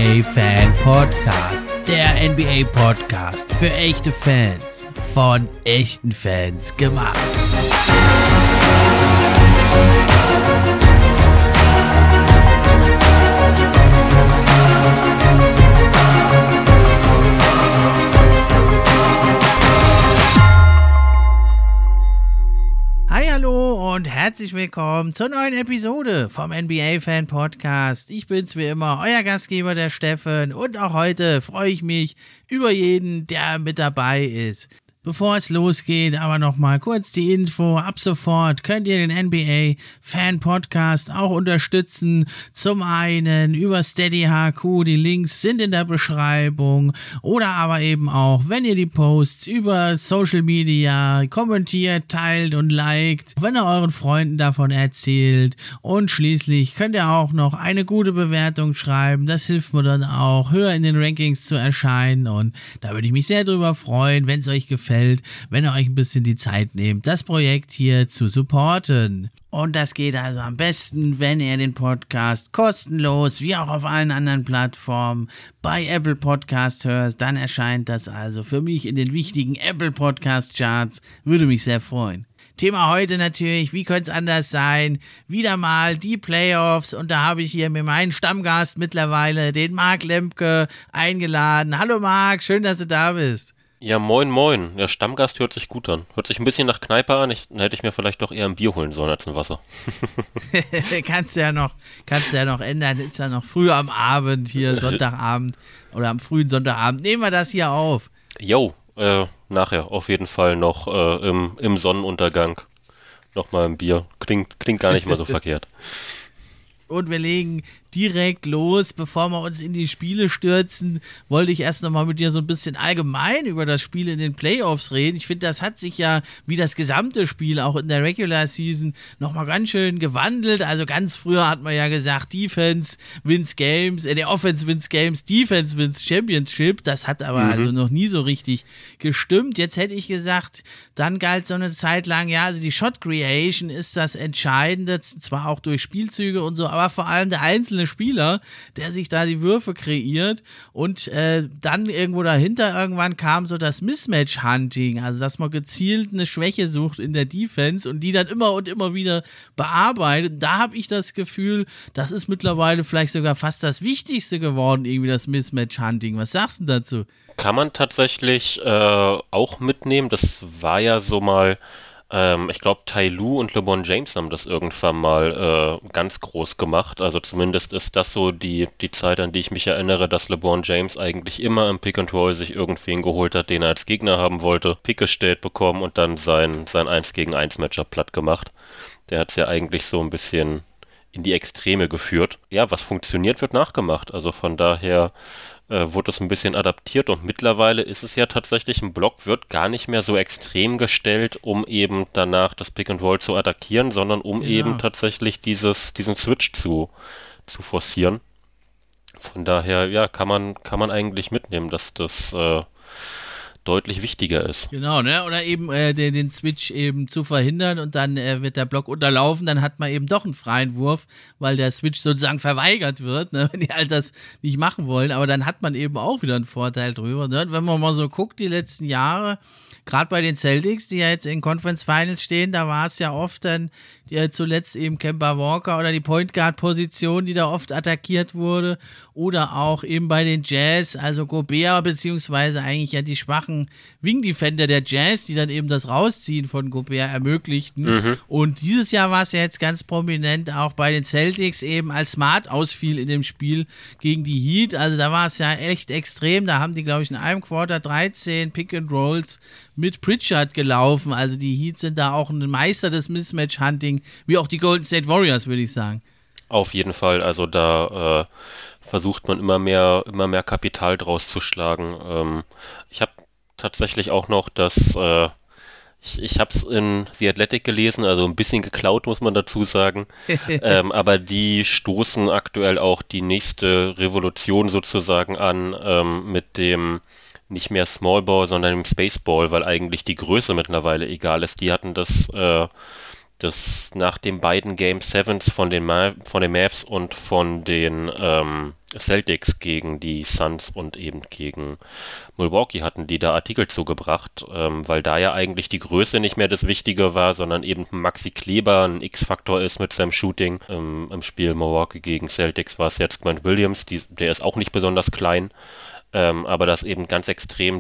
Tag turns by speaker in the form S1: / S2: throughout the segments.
S1: NBA Fan Podcast. Der NBA Podcast für echte Fans. Von echten Fans gemacht. Hallo und herzlich willkommen zur neuen Episode vom NBA Fan Podcast. Ich bin's wie immer, euer Gastgeber, der Steffen, und auch heute freue ich mich über jeden, der mit dabei ist. Bevor es losgeht, aber nochmal kurz die Info. Ab sofort könnt ihr den NBA Fan Podcast auch unterstützen. Zum einen über Steady HQ, die Links sind in der Beschreibung. Oder aber eben auch, wenn ihr die Posts über Social Media kommentiert, teilt und liked. Wenn ihr euren Freunden davon erzählt. Und schließlich könnt ihr auch noch eine gute Bewertung schreiben. Das hilft mir dann auch, höher in den Rankings zu erscheinen. Und da würde ich mich sehr drüber freuen, wenn es euch gefällt, wenn ihr euch ein bisschen die Zeit nehmt, das Projekt hier zu supporten. Und das geht also am besten, wenn ihr den Podcast kostenlos, wie auch auf allen anderen Plattformen, bei Apple Podcast hört. Dann erscheint das also für mich in den wichtigen Apple Podcast Charts. Würde mich sehr freuen. Thema heute natürlich, wie könnte es anders sein, wieder mal die Playoffs, und da habe ich hier mir meinen Stammgast mittlerweile, den Marc Lemke, eingeladen. Hallo Marc, schön, dass du da bist.
S2: Ja, moin moin. Der Stammgast hört sich gut an. Hört sich ein bisschen nach Kneipe an. Dann hätte ich mir vielleicht doch eher ein Bier holen sollen als ein Wasser.
S1: Kannst du ja noch ändern. Ist ja noch früh am Abend hier, Sonntagabend oder am frühen Sonntagabend. Nehmen wir das hier auf.
S2: Jo, nachher auf jeden Fall noch im Sonnenuntergang nochmal ein Bier. Klingt gar nicht mal so verkehrt.
S1: Und wir legen direkt los. Bevor wir uns in die Spiele stürzen, wollte ich erst nochmal mit dir so ein bisschen allgemein über das Spiel in den Playoffs reden. Ich finde, das hat sich ja, wie das gesamte Spiel, auch in der Regular Season, nochmal ganz schön gewandelt. Also ganz früher hat man ja gesagt, Defense wins Games, der Offense wins Games, Defense wins Championship. Das hat aber also noch nie so richtig gestimmt. Jetzt hätte ich gesagt, dann galt so eine Zeit lang, ja, also die Shot Creation ist das Entscheidende, zwar auch durch Spielzüge und so, aber vor allem der einzelne Spieler, der sich da die Würfe kreiert, und dann irgendwo dahinter irgendwann kam so das Mismatch-Hunting, also dass man gezielt eine Schwäche sucht in der Defense und die dann immer und immer wieder bearbeitet. Da habe ich das Gefühl, das ist mittlerweile vielleicht sogar fast das Wichtigste geworden, irgendwie das Mismatch-Hunting. Was sagst du dazu?
S2: Kann man tatsächlich auch mitnehmen. Das war ja so mal, ich glaube, Ty Lue und LeBron James haben das irgendwann mal ganz groß gemacht. Also zumindest ist das so die Zeit, an die ich mich erinnere, dass LeBron James eigentlich immer im Pick and Roll sich irgendwen geholt hat, den er als Gegner haben wollte, Pick gestellt bekommen und dann sein 1 gegen 1 Matchup platt gemacht. Der hat es ja eigentlich so ein bisschen in die Extreme geführt. Ja, was funktioniert, wird nachgemacht. Also von daher wurde es ein bisschen adaptiert, und mittlerweile ist es ja tatsächlich, ein Block wird gar nicht mehr so extrem gestellt, um eben danach das Pick and Roll zu attackieren, sondern um eben tatsächlich diesen Switch zu forcieren. Von daher, ja, kann man eigentlich mitnehmen, dass das deutlich wichtiger ist.
S1: Genau, ne? Oder eben den Switch eben zu verhindern, und dann wird der Block unterlaufen, dann hat man eben doch einen freien Wurf, weil der Switch sozusagen verweigert wird, ne? Wenn die halt das nicht machen wollen, aber dann hat man eben auch wieder einen Vorteil drüber, ne? Wenn man mal so guckt, die letzten Jahre, gerade bei den Celtics, die ja jetzt in Conference Finals stehen, da war es ja oft dann zuletzt eben Kemba Walker oder die Point Guard Position, die da oft attackiert wurde, oder auch eben bei den Jazz, also Gobert, beziehungsweise eigentlich ja die schwachen Wing Defender der Jazz, die dann eben das Rausziehen von Gobert ermöglichten. Und dieses Jahr war es ja jetzt ganz prominent auch bei den Celtics eben, als Smart ausfiel in dem Spiel gegen die Heat. Also da war es ja echt extrem. Da haben die, glaube ich, in einem Quarter 13 Pick and Rolls mit Pritchard gelaufen. Also die Heat sind da auch ein Meister des Mismatch-Hunting, wie auch die Golden State Warriors, würde ich sagen.
S2: Auf jeden Fall, also da versucht man immer mehr Kapital draus zu schlagen. Ich habe tatsächlich auch noch das, ich habe es in The Athletic gelesen, also ein bisschen geklaut, muss man dazu sagen, aber die stoßen aktuell auch die nächste Revolution sozusagen an, mit dem nicht mehr Small Ball, sondern dem Space Ball, weil eigentlich die Größe mittlerweile egal ist. Die hatten das nach den beiden Game Sevens von den Mavs und von den Celtics gegen die Suns und eben gegen Milwaukee hatten die da Artikel zugebracht, weil da ja eigentlich die Größe nicht mehr das Wichtige war, sondern eben Maxi Kleber ein X-Faktor ist mit seinem Shooting. Im Spiel Milwaukee gegen Celtics war es jetzt Grant Williams, der ist auch nicht besonders klein, aber das eben ganz extrem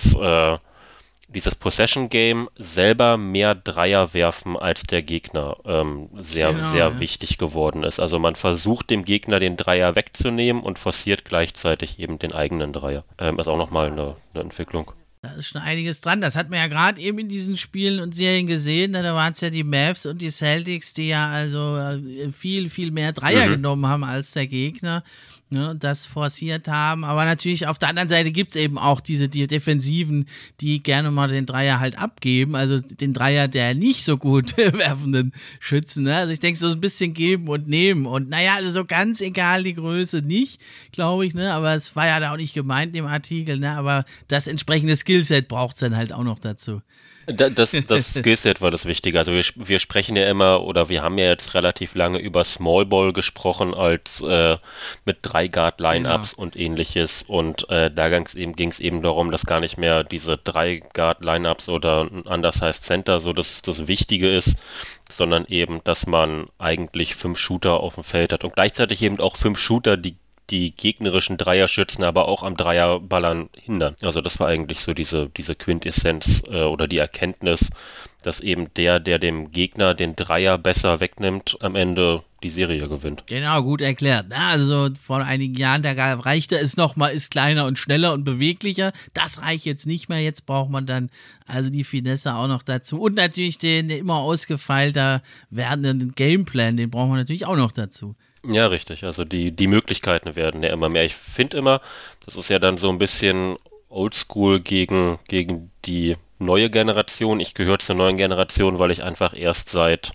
S2: dieses Possession-Game selber mehr Dreier werfen als der Gegner sehr
S1: Genau.
S2: wichtig geworden ist. Also man versucht dem Gegner den Dreier wegzunehmen und forciert gleichzeitig eben den eigenen Dreier. Ist auch nochmal eine Entwicklung.
S1: Da ist schon einiges dran. Das hat man ja gerade eben in diesen Spielen und Serien gesehen. Da waren es ja die Mavs und die Celtics, die ja also viel, viel mehr Dreier genommen haben als der Gegner. Ne, und das forciert haben. Aber natürlich auf der anderen Seite gibt es eben auch die Defensiven, die gerne mal den Dreier halt abgeben. Also den Dreier der nicht so gut werfenden Schützen. Ne? Also ich denke, so ein bisschen geben und nehmen. Und naja, also so ganz egal die Größe nicht, glaube ich. Ne? Aber es war ja da auch nicht gemeint im Artikel. Ne? Aber das entsprechende Skillset braucht es dann halt auch noch dazu.
S2: Das Skillset war das Wichtige. Also wir sprechen ja immer, oder wir haben ja jetzt relativ lange über Small Ball gesprochen, als mit 3-Guard-Lineups
S1: Genau.
S2: und ähnliches. Und da ging es eben darum, dass gar nicht mehr diese 3-Guard-Lineups oder ein Undersized Center so das Wichtige ist, sondern eben, dass man eigentlich 5 Shooter auf dem Feld hat und gleichzeitig eben auch 5 Shooter, die gegnerischen Dreierschützen aber auch am Dreierballern hindern. Also das war eigentlich so diese Quintessenz oder die Erkenntnis, dass eben der dem Gegner den Dreier besser wegnimmt, am Ende die Serie gewinnt.
S1: Genau, gut erklärt. Na, also vor einigen Jahren, da reichte es nochmal, ist kleiner und schneller und beweglicher. Das reicht jetzt nicht mehr. Jetzt braucht man dann also die Finesse auch noch dazu. Und natürlich den immer ausgefeilter werdenden Gameplan, den brauchen wir natürlich auch noch dazu.
S2: Ja, richtig. Also die Möglichkeiten werden ja immer mehr. Ich finde immer, das ist ja dann so ein bisschen Oldschool gegen die neue Generation. Ich gehöre zur neuen Generation, weil ich einfach erst seit,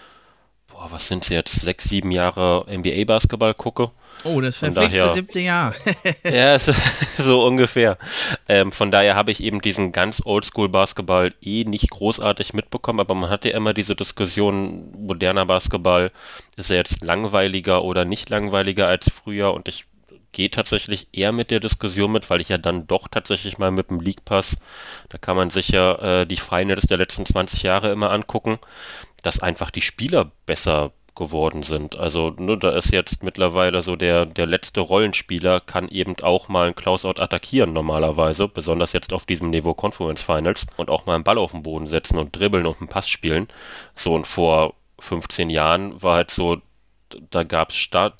S2: was sind sie jetzt, 6, 7 Jahre NBA-Basketball gucke.
S1: Oh, das
S2: Von
S1: verflixte
S2: daher,
S1: 7. Jahr.
S2: ja, so ungefähr. Von daher habe ich eben diesen ganz Oldschool-Basketball nicht großartig mitbekommen, aber man hat ja immer diese Diskussion, moderner Basketball, ist er jetzt langweiliger oder nicht langweiliger als früher, und ich gehe tatsächlich eher mit der Diskussion mit, weil ich ja dann doch tatsächlich mal mit dem League Pass, da kann man sich ja die Finals der letzten 20 Jahre immer angucken, dass einfach die Spieler besser geworden sind. Also da ist jetzt mittlerweile so der letzte Rollenspieler kann eben auch mal einen Closeout attackieren normalerweise, besonders jetzt auf diesem Niveau Conference Finals, und auch mal einen Ball auf den Boden setzen und dribbeln und einen Pass spielen. So, und vor 15 Jahren war halt so, da gab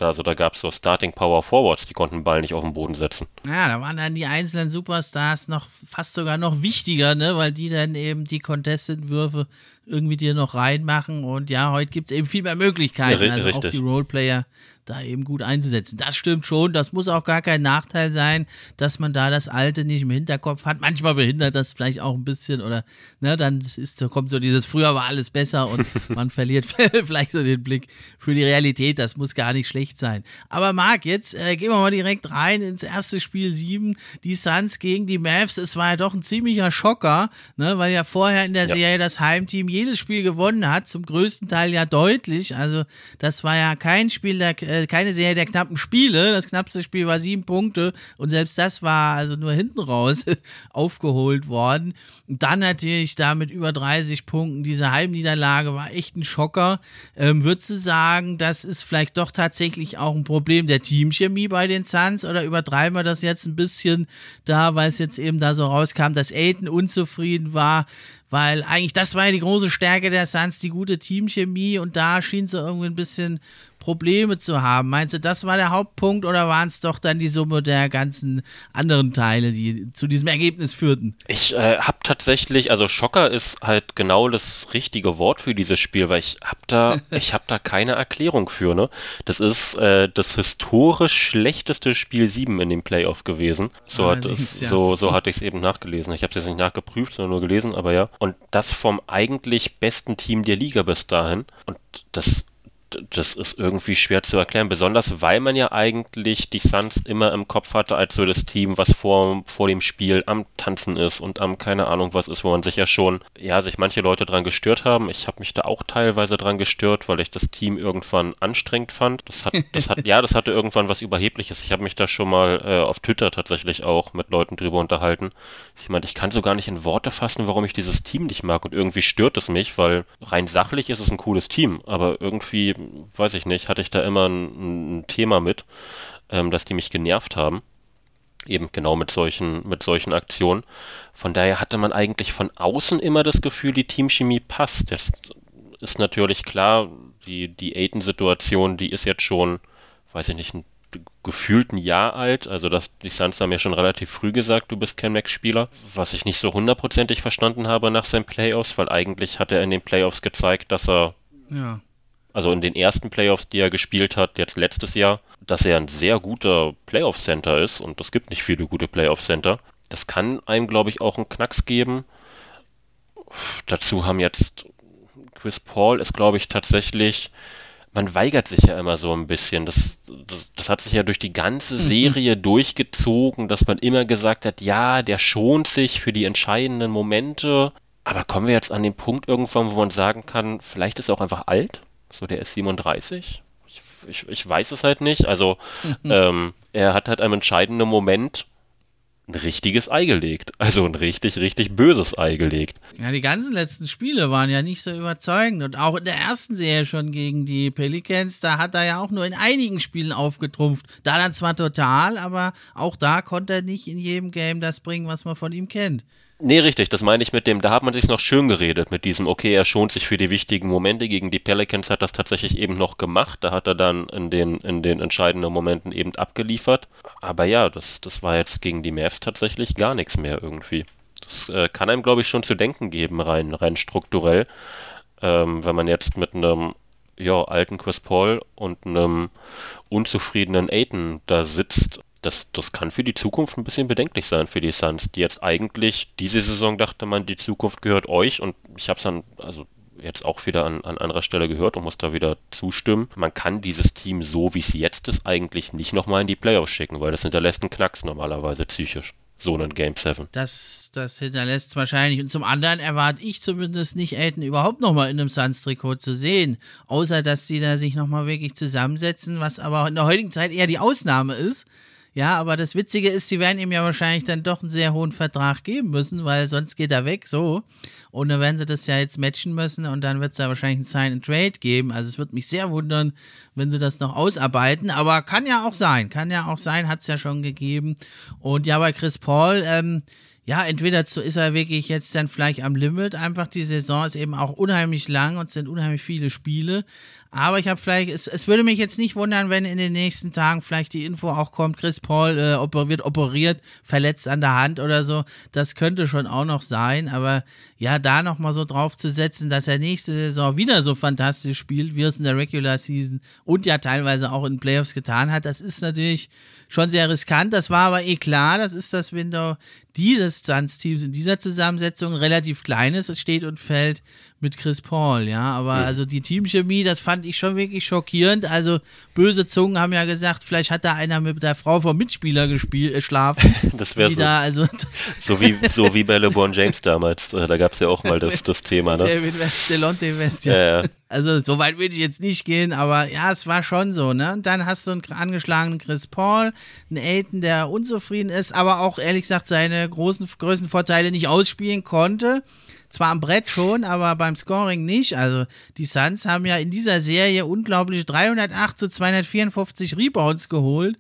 S2: es so Starting Power Forwards, die konnten den Ball nicht auf den Boden setzen.
S1: Ja, da waren dann die einzelnen Superstars noch fast sogar noch wichtiger, ne, weil die dann eben die Contested-Würfe irgendwie dir noch reinmachen. Und ja, heute gibt es eben viel mehr Möglichkeiten, also auch die
S2: Richtig.
S1: Roleplayer da eben gut einzusetzen. Das stimmt schon, das muss auch gar kein Nachteil sein, dass man da das Alte nicht im Hinterkopf hat. Manchmal behindert das vielleicht auch ein bisschen oder, ne, dann kommt so dieses, früher war alles besser und man verliert vielleicht so den Blick für die Realität. Das muss gar nicht schlecht sein. Aber Marc, jetzt gehen wir mal direkt rein ins erste Spiel 7, die Suns gegen die Mavs. Es war ja doch ein ziemlicher Schocker, ne, weil ja vorher in der
S2: Ja.
S1: Serie das Heimteam jedes Spiel gewonnen hat, zum größten Teil ja deutlich. Also das war ja kein Spiel, keine Serie der knappen Spiele. Das knappste Spiel war 7 Punkte und selbst das war also nur hinten raus aufgeholt worden. Und dann natürlich da mit über 30 Punkten diese Heimniederlage war echt ein Schocker. Würdest du sagen, das ist vielleicht doch tatsächlich auch ein Problem der Teamchemie bei den Suns oder übertreiben wir das jetzt ein bisschen da, weil es jetzt eben da so rauskam, dass Ayton unzufrieden war, weil eigentlich das war ja die große Stärke der Suns, die gute Teamchemie, und da schien sie irgendwie ein bisschen Probleme zu haben. Meinst du, das war der Hauptpunkt oder waren es doch dann die Summe der ganzen anderen Teile, die zu diesem Ergebnis führten?
S2: Ich habe tatsächlich, also Schocker ist halt genau das richtige Wort für dieses Spiel, weil ich hab da keine Erklärung für, ne? Das ist das historisch schlechteste Spiel 7 in dem Playoff gewesen.
S1: Allerdings, ja.
S2: So hatte ich es eben nachgelesen. Ich habe es jetzt nicht nachgeprüft, sondern nur gelesen, aber ja. Und das vom eigentlich besten Team der Liga bis dahin. Und das ist irgendwie schwer zu erklären, besonders weil man ja eigentlich die Suns immer im Kopf hatte als so das Team, was vor dem Spiel am Tanzen ist und am keine Ahnung was ist, wo man sich ja schon, ja, sich manche Leute dran gestört haben. Ich habe mich da auch teilweise dran gestört, weil ich das Team irgendwann anstrengend fand. Das hatte irgendwann was Überhebliches. Ich habe mich da schon mal auf Twitter tatsächlich auch mit Leuten drüber unterhalten. Ich meinte, ich kann so gar nicht in Worte fassen, warum ich dieses Team nicht mag und irgendwie stört es mich, weil rein sachlich ist es ein cooles Team, aber irgendwie, weiß ich nicht, hatte ich da immer ein Thema mit, dass die mich genervt haben. Eben genau mit solchen Aktionen. Von daher hatte man eigentlich von außen immer das Gefühl, die Teamchemie passt. Das ist natürlich klar, die Ayton-Situation, die ist jetzt schon, weiß ich nicht, gefühlt ein Jahr alt. Also die Suns haben ja schon relativ früh gesagt, du bist kein Max-Spieler. Was ich nicht so hundertprozentig verstanden habe nach seinen Playoffs, weil eigentlich hat er in den Playoffs gezeigt, dass er
S1: Ja.
S2: also in den ersten Playoffs, die er gespielt hat, jetzt letztes Jahr, dass er ein sehr guter Playoff-Center ist und es gibt nicht viele gute Playoff-Center. Das kann einem, glaube ich, auch einen Knacks geben. Dazu haben jetzt Chris Paul ist, glaube ich, tatsächlich, man weigert sich ja immer so ein bisschen. Das hat sich ja durch die ganze Serie durchgezogen, dass man immer gesagt hat, ja, der schont sich für die entscheidenden Momente. Aber kommen wir jetzt an den Punkt irgendwann, wo man sagen kann, vielleicht ist er auch einfach alt? So, der ist 37. Ich weiß es halt nicht. Also, er hat halt am entscheidenden Moment ein richtiges Ei gelegt. Also ein richtig, richtig böses Ei gelegt.
S1: Ja, die ganzen letzten Spiele waren ja nicht so überzeugend. Und auch in der ersten Serie schon gegen die Pelicans, da hat er ja auch nur in einigen Spielen aufgetrumpft. Da dann zwar total, aber auch da konnte er nicht in jedem Game das bringen, was man von ihm kennt.
S2: Nee, richtig, das meine ich mit dem, da hat man sich noch schön geredet mit diesem, okay, er schont sich für die wichtigen Momente. Gegen die Pelicans hat das tatsächlich eben noch gemacht. Da hat er dann in den entscheidenden Momenten eben abgeliefert. Aber ja, das war jetzt gegen die Mavs tatsächlich gar nichts mehr irgendwie. Das kann einem, glaube ich, schon zu denken geben, rein strukturell. Wenn man jetzt mit einem alten Chris Paul und einem unzufriedenen Ayton da sitzt. Das kann für die Zukunft ein bisschen bedenklich sein für die Suns, die jetzt eigentlich, diese Saison dachte man, die Zukunft gehört euch und ich habe es dann also jetzt auch wieder an anderer Stelle gehört und muss da wieder zustimmen. Man kann dieses Team so, wie es jetzt ist, eigentlich nicht nochmal in die Playoffs schicken, weil das hinterlässt einen Knacks normalerweise psychisch. So einen Game 7.
S1: Das hinterlässt es wahrscheinlich. Und zum anderen erwarte ich zumindest nicht, Ayton überhaupt nochmal in einem Suns-Trikot zu sehen. Außer, dass sie da sich nochmal wirklich zusammensetzen, was aber in der heutigen Zeit eher die Ausnahme ist. Ja, aber das Witzige ist, sie werden ihm ja wahrscheinlich dann doch einen sehr hohen Vertrag geben müssen, weil sonst geht er weg, so. Und dann werden sie das ja jetzt matchen müssen und dann wird es da wahrscheinlich ein Sign-and-Trade geben. Also es würde mich sehr wundern, wenn sie das noch ausarbeiten, aber kann ja auch sein, hat es ja schon gegeben. Und ja, bei Chris Paul, ja, entweder ist er wirklich jetzt dann vielleicht am Limit, einfach die Saison ist eben auch unheimlich lang und es sind unheimlich viele Spiele, aber ich habe vielleicht, es würde mich jetzt nicht wundern, wenn in den nächsten Tagen vielleicht die Info auch kommt, Chris Paul wird operiert, verletzt an der Hand oder so, das könnte schon auch noch sein, aber ja, da nochmal so drauf zu setzen, dass er nächste Saison wieder so fantastisch spielt, wie es in der Regular Season und ja teilweise auch in Playoffs getan hat, das ist natürlich schon sehr riskant, das war aber klar, das ist das Window dieses Suns-Teams in dieser Zusammensetzung relativ kleines, es steht und fällt mit Chris Paul, ja, aber also die Teamchemie, das fand ich schon wirklich schockierend, also böse Zungen haben ja gesagt, vielleicht hat da einer mit der Frau vom Mitspieler schlafen.
S2: Das wäre so,
S1: also
S2: so wie bei LeBron James damals, da gab es ja auch mal das Thema, ne?
S1: David West, Delonte West, ja. Also so weit würde ich jetzt nicht gehen, aber ja, es war schon so, ne? Und dann hast du einen angeschlagenen Chris Paul, einen Ayton, der unzufrieden ist, aber auch ehrlich gesagt seine größten Vorteile nicht ausspielen konnte. Zwar am Brett schon, aber beim Scoring nicht. Also die Suns haben ja in dieser Serie unglaubliche 308 zu 254 Rebounds geholt,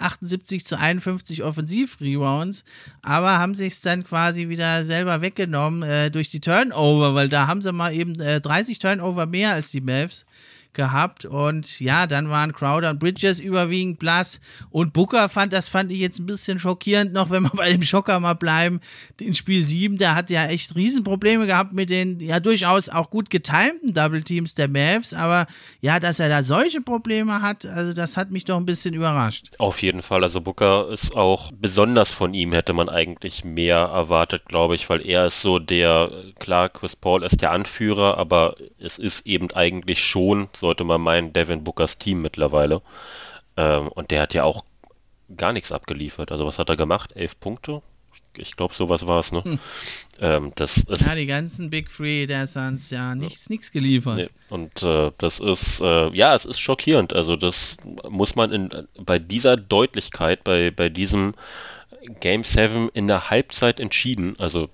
S1: 78 zu 51 Offensiv-Rebounds, aber haben sich es dann quasi wieder selber weggenommen durch die Turnover, weil da haben sie mal eben 30 Turnover mehr als die Mavs gehabt und ja, dann waren Crowder und Bridges überwiegend blass und Booker fand ich jetzt ein bisschen schockierend noch, wenn wir bei dem Schocker mal bleiben, in Spiel 7, der hat ja echt Riesenprobleme gehabt mit den ja durchaus auch gut getimten Double Teams der Mavs, aber ja, dass er da solche Probleme hat, also das hat mich doch ein bisschen überrascht.
S2: Auf jeden Fall, also Booker ist auch, besonders von ihm hätte man eigentlich mehr erwartet, glaube ich, weil er ist so klar, Chris Paul ist der Anführer, aber es ist eben eigentlich schon sollte man meinen, Devin Bookers Team mittlerweile. Und der hat ja auch gar nichts abgeliefert. Also was hat er gemacht? 11 Punkte? Ich glaube, sowas war es, ne? Das ist,
S1: ja, die ganzen Big Three der Suns, ja, nichts geliefert.
S2: nee. Und das ist, ja, es ist schockierend. Also das muss man bei dieser Deutlichkeit, bei diesem Game 7 in der Halbzeit entschieden, also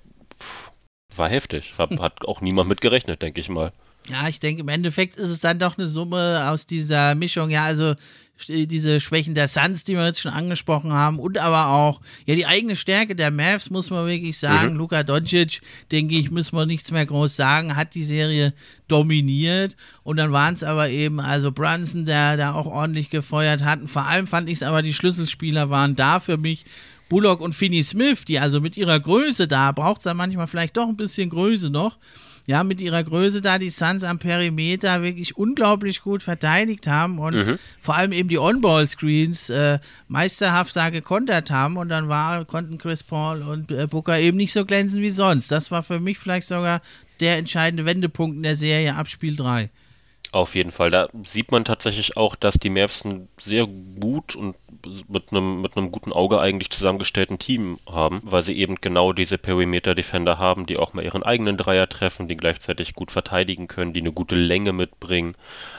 S2: war heftig. Hat auch niemand mit gerechnet, denke ich mal.
S1: Ja, ich denke, im Endeffekt ist es dann doch eine Summe aus dieser Mischung, ja, also diese Schwächen der Suns, die wir jetzt schon angesprochen haben, und aber auch, ja, die eigene Stärke der Mavs, muss man wirklich sagen. Luka Doncic, denke ich, müssen wir nichts mehr groß sagen, hat die Serie dominiert, und dann waren es aber eben, also Brunson, der da auch ordentlich gefeuert hat, und vor allem fand ich es aber, die Schlüsselspieler waren da für mich Bullock und Finney-Smith, die also mit ihrer Größe da, braucht es da manchmal vielleicht doch ein bisschen Größe noch, ja, mit ihrer Größe da die Suns am Perimeter wirklich unglaublich gut verteidigt haben und vor allem eben die On-Ball-Screens meisterhaft da gekontert haben, und dann konnten Chris Paul und Booker eben nicht so glänzen wie sonst. Das war für mich vielleicht sogar der entscheidende Wendepunkt in der Serie ab Spiel 3.
S2: Auf jeden Fall. Da sieht man tatsächlich auch, dass die Mavs ein sehr gut und mit einem guten Auge eigentlich zusammengestellten Team haben, weil sie eben genau diese Perimeter-Defender haben, die auch mal ihren eigenen Dreier treffen, die gleichzeitig gut verteidigen können, die eine gute Länge mitbringen,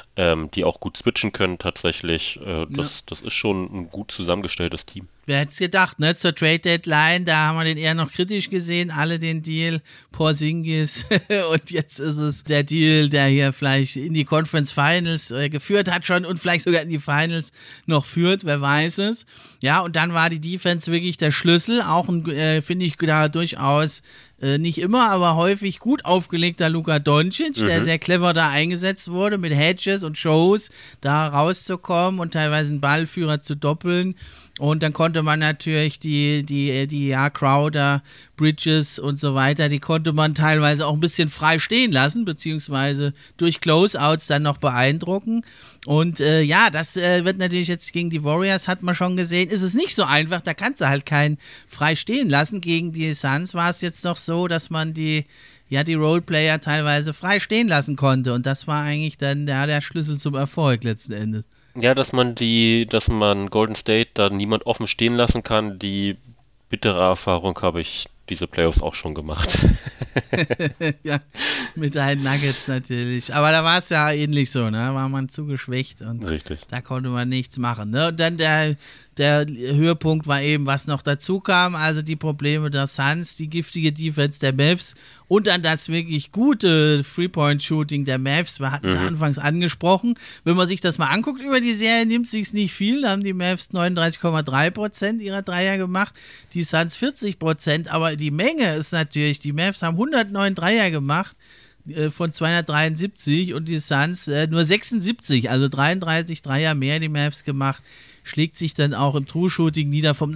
S2: die auch gut switchen können tatsächlich. Das ist schon ein gut zusammengestelltes Team.
S1: Wer hätte es gedacht, ne? Zur Trade-Deadline, da haben wir den eher noch kritisch gesehen, alle den Deal, Porzingis, und jetzt ist es der Deal, der hier vielleicht in die Conference Finals geführt hat schon und vielleicht sogar in die Finals noch führt, wer weiß es. Ja, und dann war die Defense wirklich der Schlüssel, auch finde ich da durchaus nicht immer, aber häufig gut aufgelegter Luka Doncic, der sehr clever da eingesetzt wurde, mit Hedges und Shows da rauszukommen und teilweise einen Ballführer zu doppeln. Und dann konnte man natürlich die Crowder, Bridges und so weiter, die konnte man teilweise auch ein bisschen frei stehen lassen, beziehungsweise durch Closeouts dann noch beeindrucken. Und das wird natürlich jetzt gegen die Warriors, hat man schon gesehen, ist es nicht so einfach, da kannst du halt keinen frei stehen lassen. Gegen die Suns war es jetzt doch so, dass man die Roleplayer teilweise frei stehen lassen konnte. Und das war eigentlich dann der Schlüssel zum Erfolg letzten Endes.
S2: Ja, dass man Golden State da niemand offen stehen lassen kann, die bittere Erfahrung habe ich diese Playoffs auch schon gemacht.
S1: Ja, mit deinen Nuggets natürlich. Aber da war es ja ähnlich so, ne? Da war man zu geschwächt und
S2: Richtig.
S1: Da konnte man nichts machen. Ne? Und dann der Höhepunkt war eben, was noch dazu kam, also die Probleme der Suns, die giftige Defense der Mavs und dann das wirklich gute Three-Point-Shooting der Mavs. Wir hatten es anfangs angesprochen. Wenn man sich das mal anguckt über die Serie, nimmt es sich nicht viel. Da haben die Mavs 39,3% ihrer Dreier gemacht, die Suns 40%. Aber die Menge ist natürlich, die Mavs haben 109 Dreier gemacht von 273 und die Suns nur 76, also 33 Dreier mehr die Mavs gemacht. Schlägt sich dann auch im True-Shooting nieder vom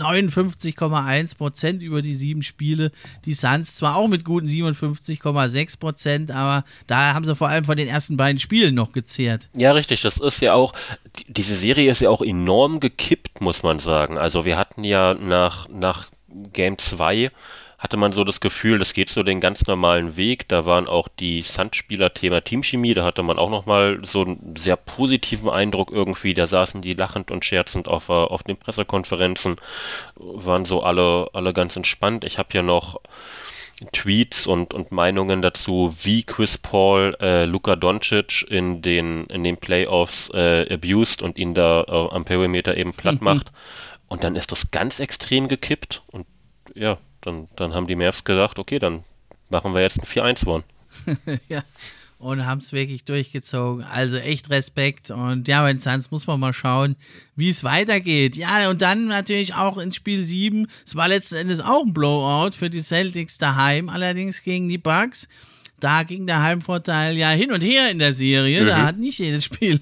S1: 59,1% über die 7 Spiele. Die Suns zwar auch mit guten 57,6%, aber da haben sie vor allem von den ersten beiden Spielen noch gezehrt.
S2: Ja, richtig. Das ist ja auch, diese Serie ist ja auch enorm gekippt, muss man sagen. Also wir hatten ja nach Game 2 hatte man so das Gefühl, das geht so den ganz normalen Weg. Da waren auch die Suns-Spieler Thema Teamchemie, da hatte man auch nochmal so einen sehr positiven Eindruck irgendwie. Da saßen die lachend und scherzend auf den Pressekonferenzen, waren so alle ganz entspannt. Ich habe ja noch Tweets und Meinungen dazu, wie Chris Paul Luka Doncic in den Playoffs abused und ihn da am Perimeter eben platt macht. Und dann ist das ganz extrem gekippt und ja, dann haben die Mavs gedacht, okay, dann machen wir jetzt ein 4-1-One.
S1: Ja, und haben es wirklich durchgezogen. Also echt Respekt. Und ja, bei den Suns muss man mal schauen, wie es weitergeht. Ja, und dann natürlich auch ins Spiel 7. Es war letzten Endes auch ein Blowout für die Celtics daheim, allerdings gegen die Bucks. Da ging der Heimvorteil ja hin und her in der Serie. Da hat nicht jedes Spiel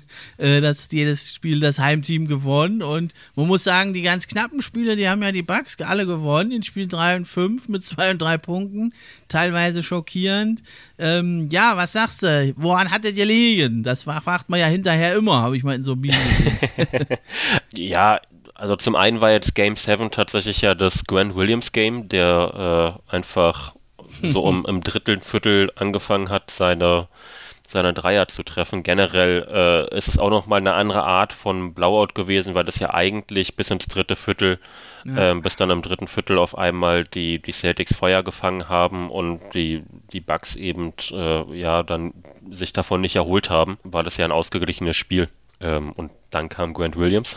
S1: das Heimteam gewonnen. Und man muss sagen, die ganz knappen Spiele, die haben ja die Bucks alle gewonnen. In Spiel 3 und 5 mit 2 und 3 Punkten. Teilweise schockierend. Ja, was sagst du? Woran hattet ihr liegen? Das fragt man ja hinterher immer, habe ich mal in so einem Meme gesehen.
S2: Ja, also zum einen war jetzt Game 7 tatsächlich ja das Grant Williams Game, der einfach so im Viertel angefangen hat, seine seine Dreier zu treffen. Generell ist es auch nochmal eine andere Art von Blowout gewesen, weil das ja eigentlich bis ins dritte Viertel, bis dann im dritten Viertel auf einmal die Celtics Feuer gefangen haben und die Bucks eben dann sich davon nicht erholt haben, war das ja ein ausgeglichenes Spiel. Und dann kam Grant Williams.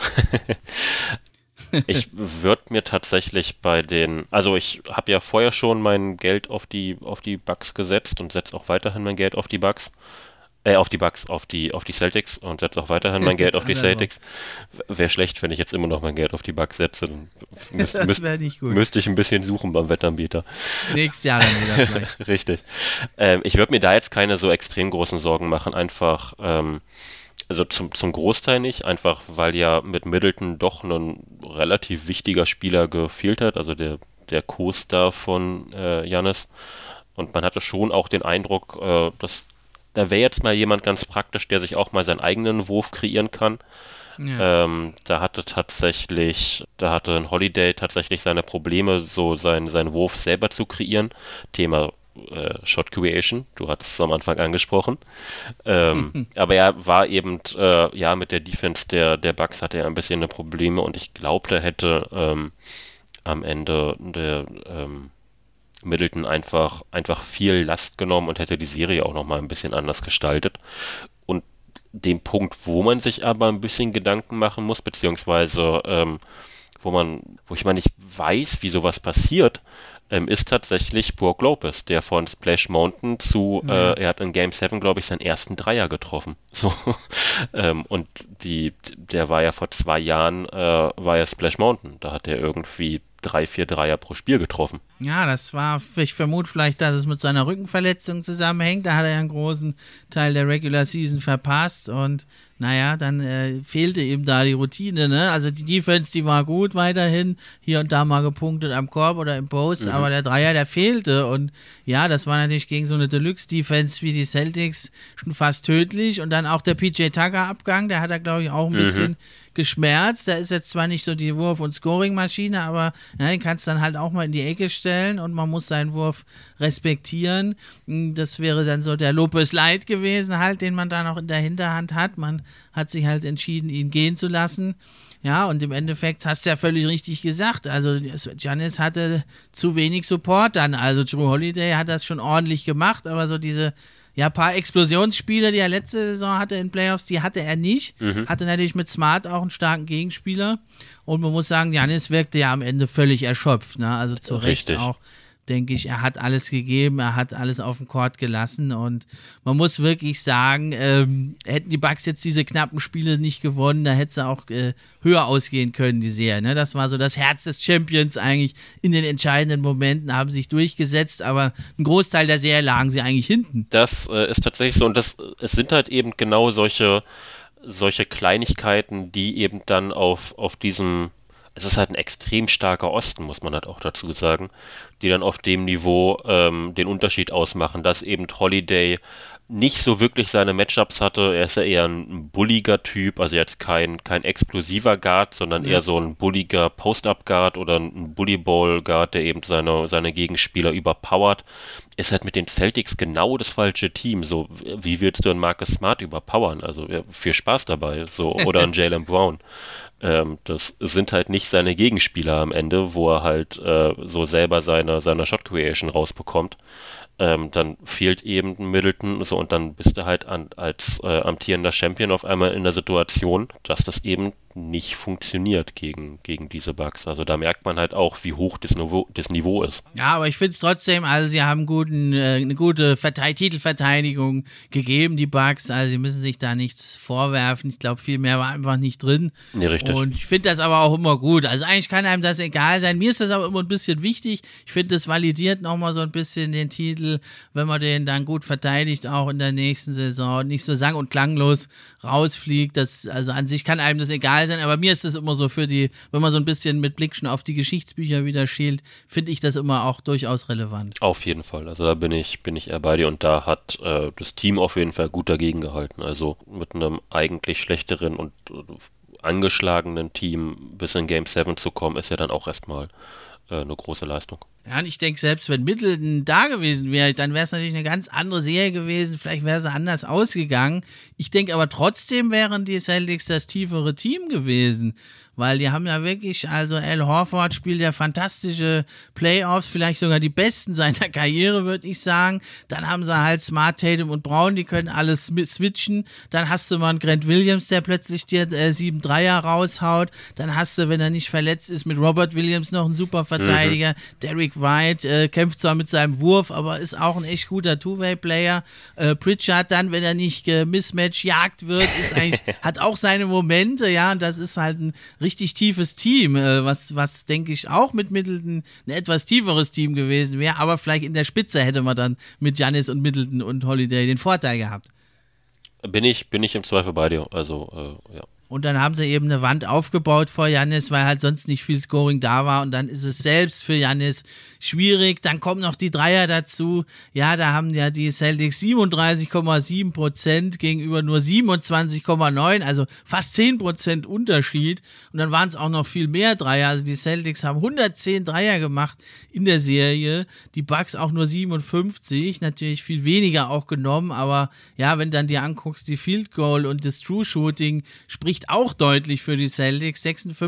S2: Ich würde mir tatsächlich ich habe ja vorher schon mein Geld auf die Bucks gesetzt und setze auch weiterhin mein Geld auf die Bucks. Auf die Celtics und setze auch weiterhin mein Geld auf die Celtics. Wäre schlecht, wenn ich jetzt immer noch mein Geld auf die Bucks setze. Dann
S1: das wäre nicht gut.
S2: Müsste ich ein bisschen suchen beim Wettanbieter.
S1: Nächstes Jahr dann wieder vielleicht.
S2: Richtig. Ich würde mir da jetzt keine so extrem großen Sorgen machen, einfach also zum Großteil nicht, einfach weil ja mit Middleton doch ein relativ wichtiger Spieler gefehlt hat, also der Co-Star von Giannis. Und man hatte schon auch den Eindruck, dass da wäre jetzt mal jemand ganz praktisch, der sich auch mal seinen eigenen Wurf kreieren kann. Ja. Da hatte ein Holiday tatsächlich seine Probleme, so seinen Wurf selber zu kreieren. Thema Shot Creation, du hattest es am Anfang angesprochen. Aber er war eben, mit der Defense der Bucks hatte er ein bisschen Probleme und ich glaube, da hätte am Ende der Middleton einfach viel Last genommen und hätte die Serie auch nochmal ein bisschen anders gestaltet. Und den Punkt, wo man sich aber ein bisschen Gedanken machen muss, beziehungsweise wo ich mal nicht weiß, wie sowas passiert, ist tatsächlich Brook Lopez, der von Splash Mountain er hat in Game 7, glaube ich, seinen ersten Dreier getroffen. So. Und der war ja vor 2 Jahren, war ja Splash Mountain. Da hat er irgendwie 3-4 Dreier pro Spiel getroffen.
S1: Ja, ich vermute vielleicht, dass es mit seiner Rückenverletzung zusammenhängt. Da hat er ja einen großen Teil der Regular Season verpasst und naja, dann fehlte ihm da die Routine, ne? Also die Defense, die war gut weiterhin, hier und da mal gepunktet am Korb oder im Post, aber der Dreier, der fehlte und ja, das war natürlich gegen so eine Deluxe-Defense wie die Celtics schon fast tödlich und dann auch der PJ Tucker-Abgang, der hat da glaube ich auch ein bisschen geschmerzt. Der ist jetzt zwar nicht so die Wurf- und Scoring-Maschine, aber ja, den kannst du dann halt auch mal in die Ecke stellen und man muss seinen Wurf respektieren. Das wäre dann so der Lopez Light gewesen halt, den man da noch in der Hinterhand hat. Man hat sich halt entschieden, ihn gehen zu lassen. Ja, und im Endeffekt hast du ja völlig richtig gesagt. Also Giannis hatte zu wenig Support dann. Also Jrue Holiday hat das schon ordentlich gemacht, aber so diese paar Explosionsspiele, die er letzte Saison hatte in Playoffs, die hatte er nicht. Hatte natürlich mit Smart auch einen starken Gegenspieler. Und man muss sagen, Giannis wirkte ja am Ende völlig erschöpft. Ne? Also zu Recht auch, denke ich, er hat alles gegeben, er hat alles auf den Court gelassen. Und man muss wirklich sagen, hätten die Bucks jetzt diese knappen Spiele nicht gewonnen, da hätte es auch höher ausgehen können, die Serie. Ne? Das war so das Herz des Champions eigentlich. In den entscheidenden Momenten haben sie sich durchgesetzt, aber ein Großteil der Serie lagen sie eigentlich hinten.
S2: Das ist tatsächlich so und es sind halt eben genau solche Kleinigkeiten, die eben dann auf diesem, es ist halt ein extrem starker Osten, muss man halt auch dazu sagen, die dann auf dem Niveau den Unterschied ausmachen, dass eben Holiday nicht so wirklich seine Matchups hatte. Er ist ja eher ein bulliger Typ, also jetzt kein explosiver Guard, sondern eher so ein bulliger Post-Up-Guard oder ein Bully-Ball-Guard, der eben seine Gegenspieler überpowert. Ist halt mit den Celtics genau das falsche Team. So, wie willst du einen Marcus Smart überpowern? Also viel Spaß dabei. So, oder einen Jaylen Brown. Das sind halt nicht seine Gegenspieler am Ende, wo er halt so selber seine Shot Creation rausbekommt. Dann fehlt eben ein Middleton so und dann bist du halt als amtierender Champion auf einmal in der Situation, dass das eben nicht funktioniert gegen diese Bucks. Also da merkt man halt auch, wie hoch das Niveau ist.
S1: Ja, aber ich finde es trotzdem, also sie haben eine gute Titelverteidigung gegeben, die Bucks, also sie müssen sich da nichts vorwerfen. Ich glaube, viel mehr war einfach nicht drin.
S2: Nee, richtig.
S1: Und ich finde das aber auch immer gut. Also eigentlich kann einem das egal sein. Mir ist das aber immer ein bisschen wichtig. Ich finde, das validiert nochmal so ein bisschen den Titel, wenn man den dann gut verteidigt, auch in der nächsten Saison und nicht so sang- und klanglos rausfliegt. Also an sich kann einem das egal sein, aber mir ist das immer so wenn man so ein bisschen mit Blick schon auf die Geschichtsbücher wieder schielt, finde ich das immer auch durchaus relevant.
S2: Auf jeden Fall, also da bin ich eher bei dir und da hat das Team auf jeden Fall gut dagegen gehalten. Also mit einem eigentlich schlechteren und angeschlagenen Team bis in Game 7 zu kommen, ist ja dann auch erstmal eine große Leistung.
S1: Ja, und ich denke, selbst wenn Middleton da gewesen wäre, dann wäre es natürlich eine ganz andere Serie gewesen. Vielleicht wäre sie anders ausgegangen. Ich denke aber trotzdem wären die Celtics das tiefere Team gewesen. Weil die haben ja wirklich, also Al Horford spielt ja fantastische Playoffs, vielleicht sogar die besten seiner Karriere, würde ich sagen. Dann haben sie halt Smart, Tatum und Brown, die können alles switchen. Dann hast du mal einen Grant Williams, der plötzlich dir 7 Dreier raushaut. Dann hast du, wenn er nicht verletzt ist, mit Robert Williams noch einen super Verteidiger. Derrick White kämpft zwar mit seinem Wurf, aber ist auch ein echt guter Two-Way-Player. Pritchard dann, wenn er nicht Mismatch jagt wird, hat auch seine Momente, ja, und das ist halt ein richtig tiefes Team, was denke ich auch mit Middleton ein etwas tieferes Team gewesen wäre, aber vielleicht in der Spitze hätte man dann mit Giannis und Middleton und Holiday den Vorteil gehabt.
S2: Bin ich im Zweifel bei dir, also ja.
S1: Und dann haben sie eben eine Wand aufgebaut vor Giannis, weil halt sonst nicht viel Scoring da war. Und dann ist es selbst für Giannis schwierig. Dann kommen noch die Dreier dazu. Ja, da haben ja die Celtics 37,7% gegenüber nur 27,9%. Also fast 10% Unterschied. Und dann waren es auch noch viel mehr Dreier. Also die Celtics haben 110 Dreier gemacht in der Serie. Die Bucks auch nur 57. Natürlich viel weniger auch genommen. Aber ja, wenn dann dir anguckst, die Field Goal und das True Shooting spricht auch deutlich für die Celtics,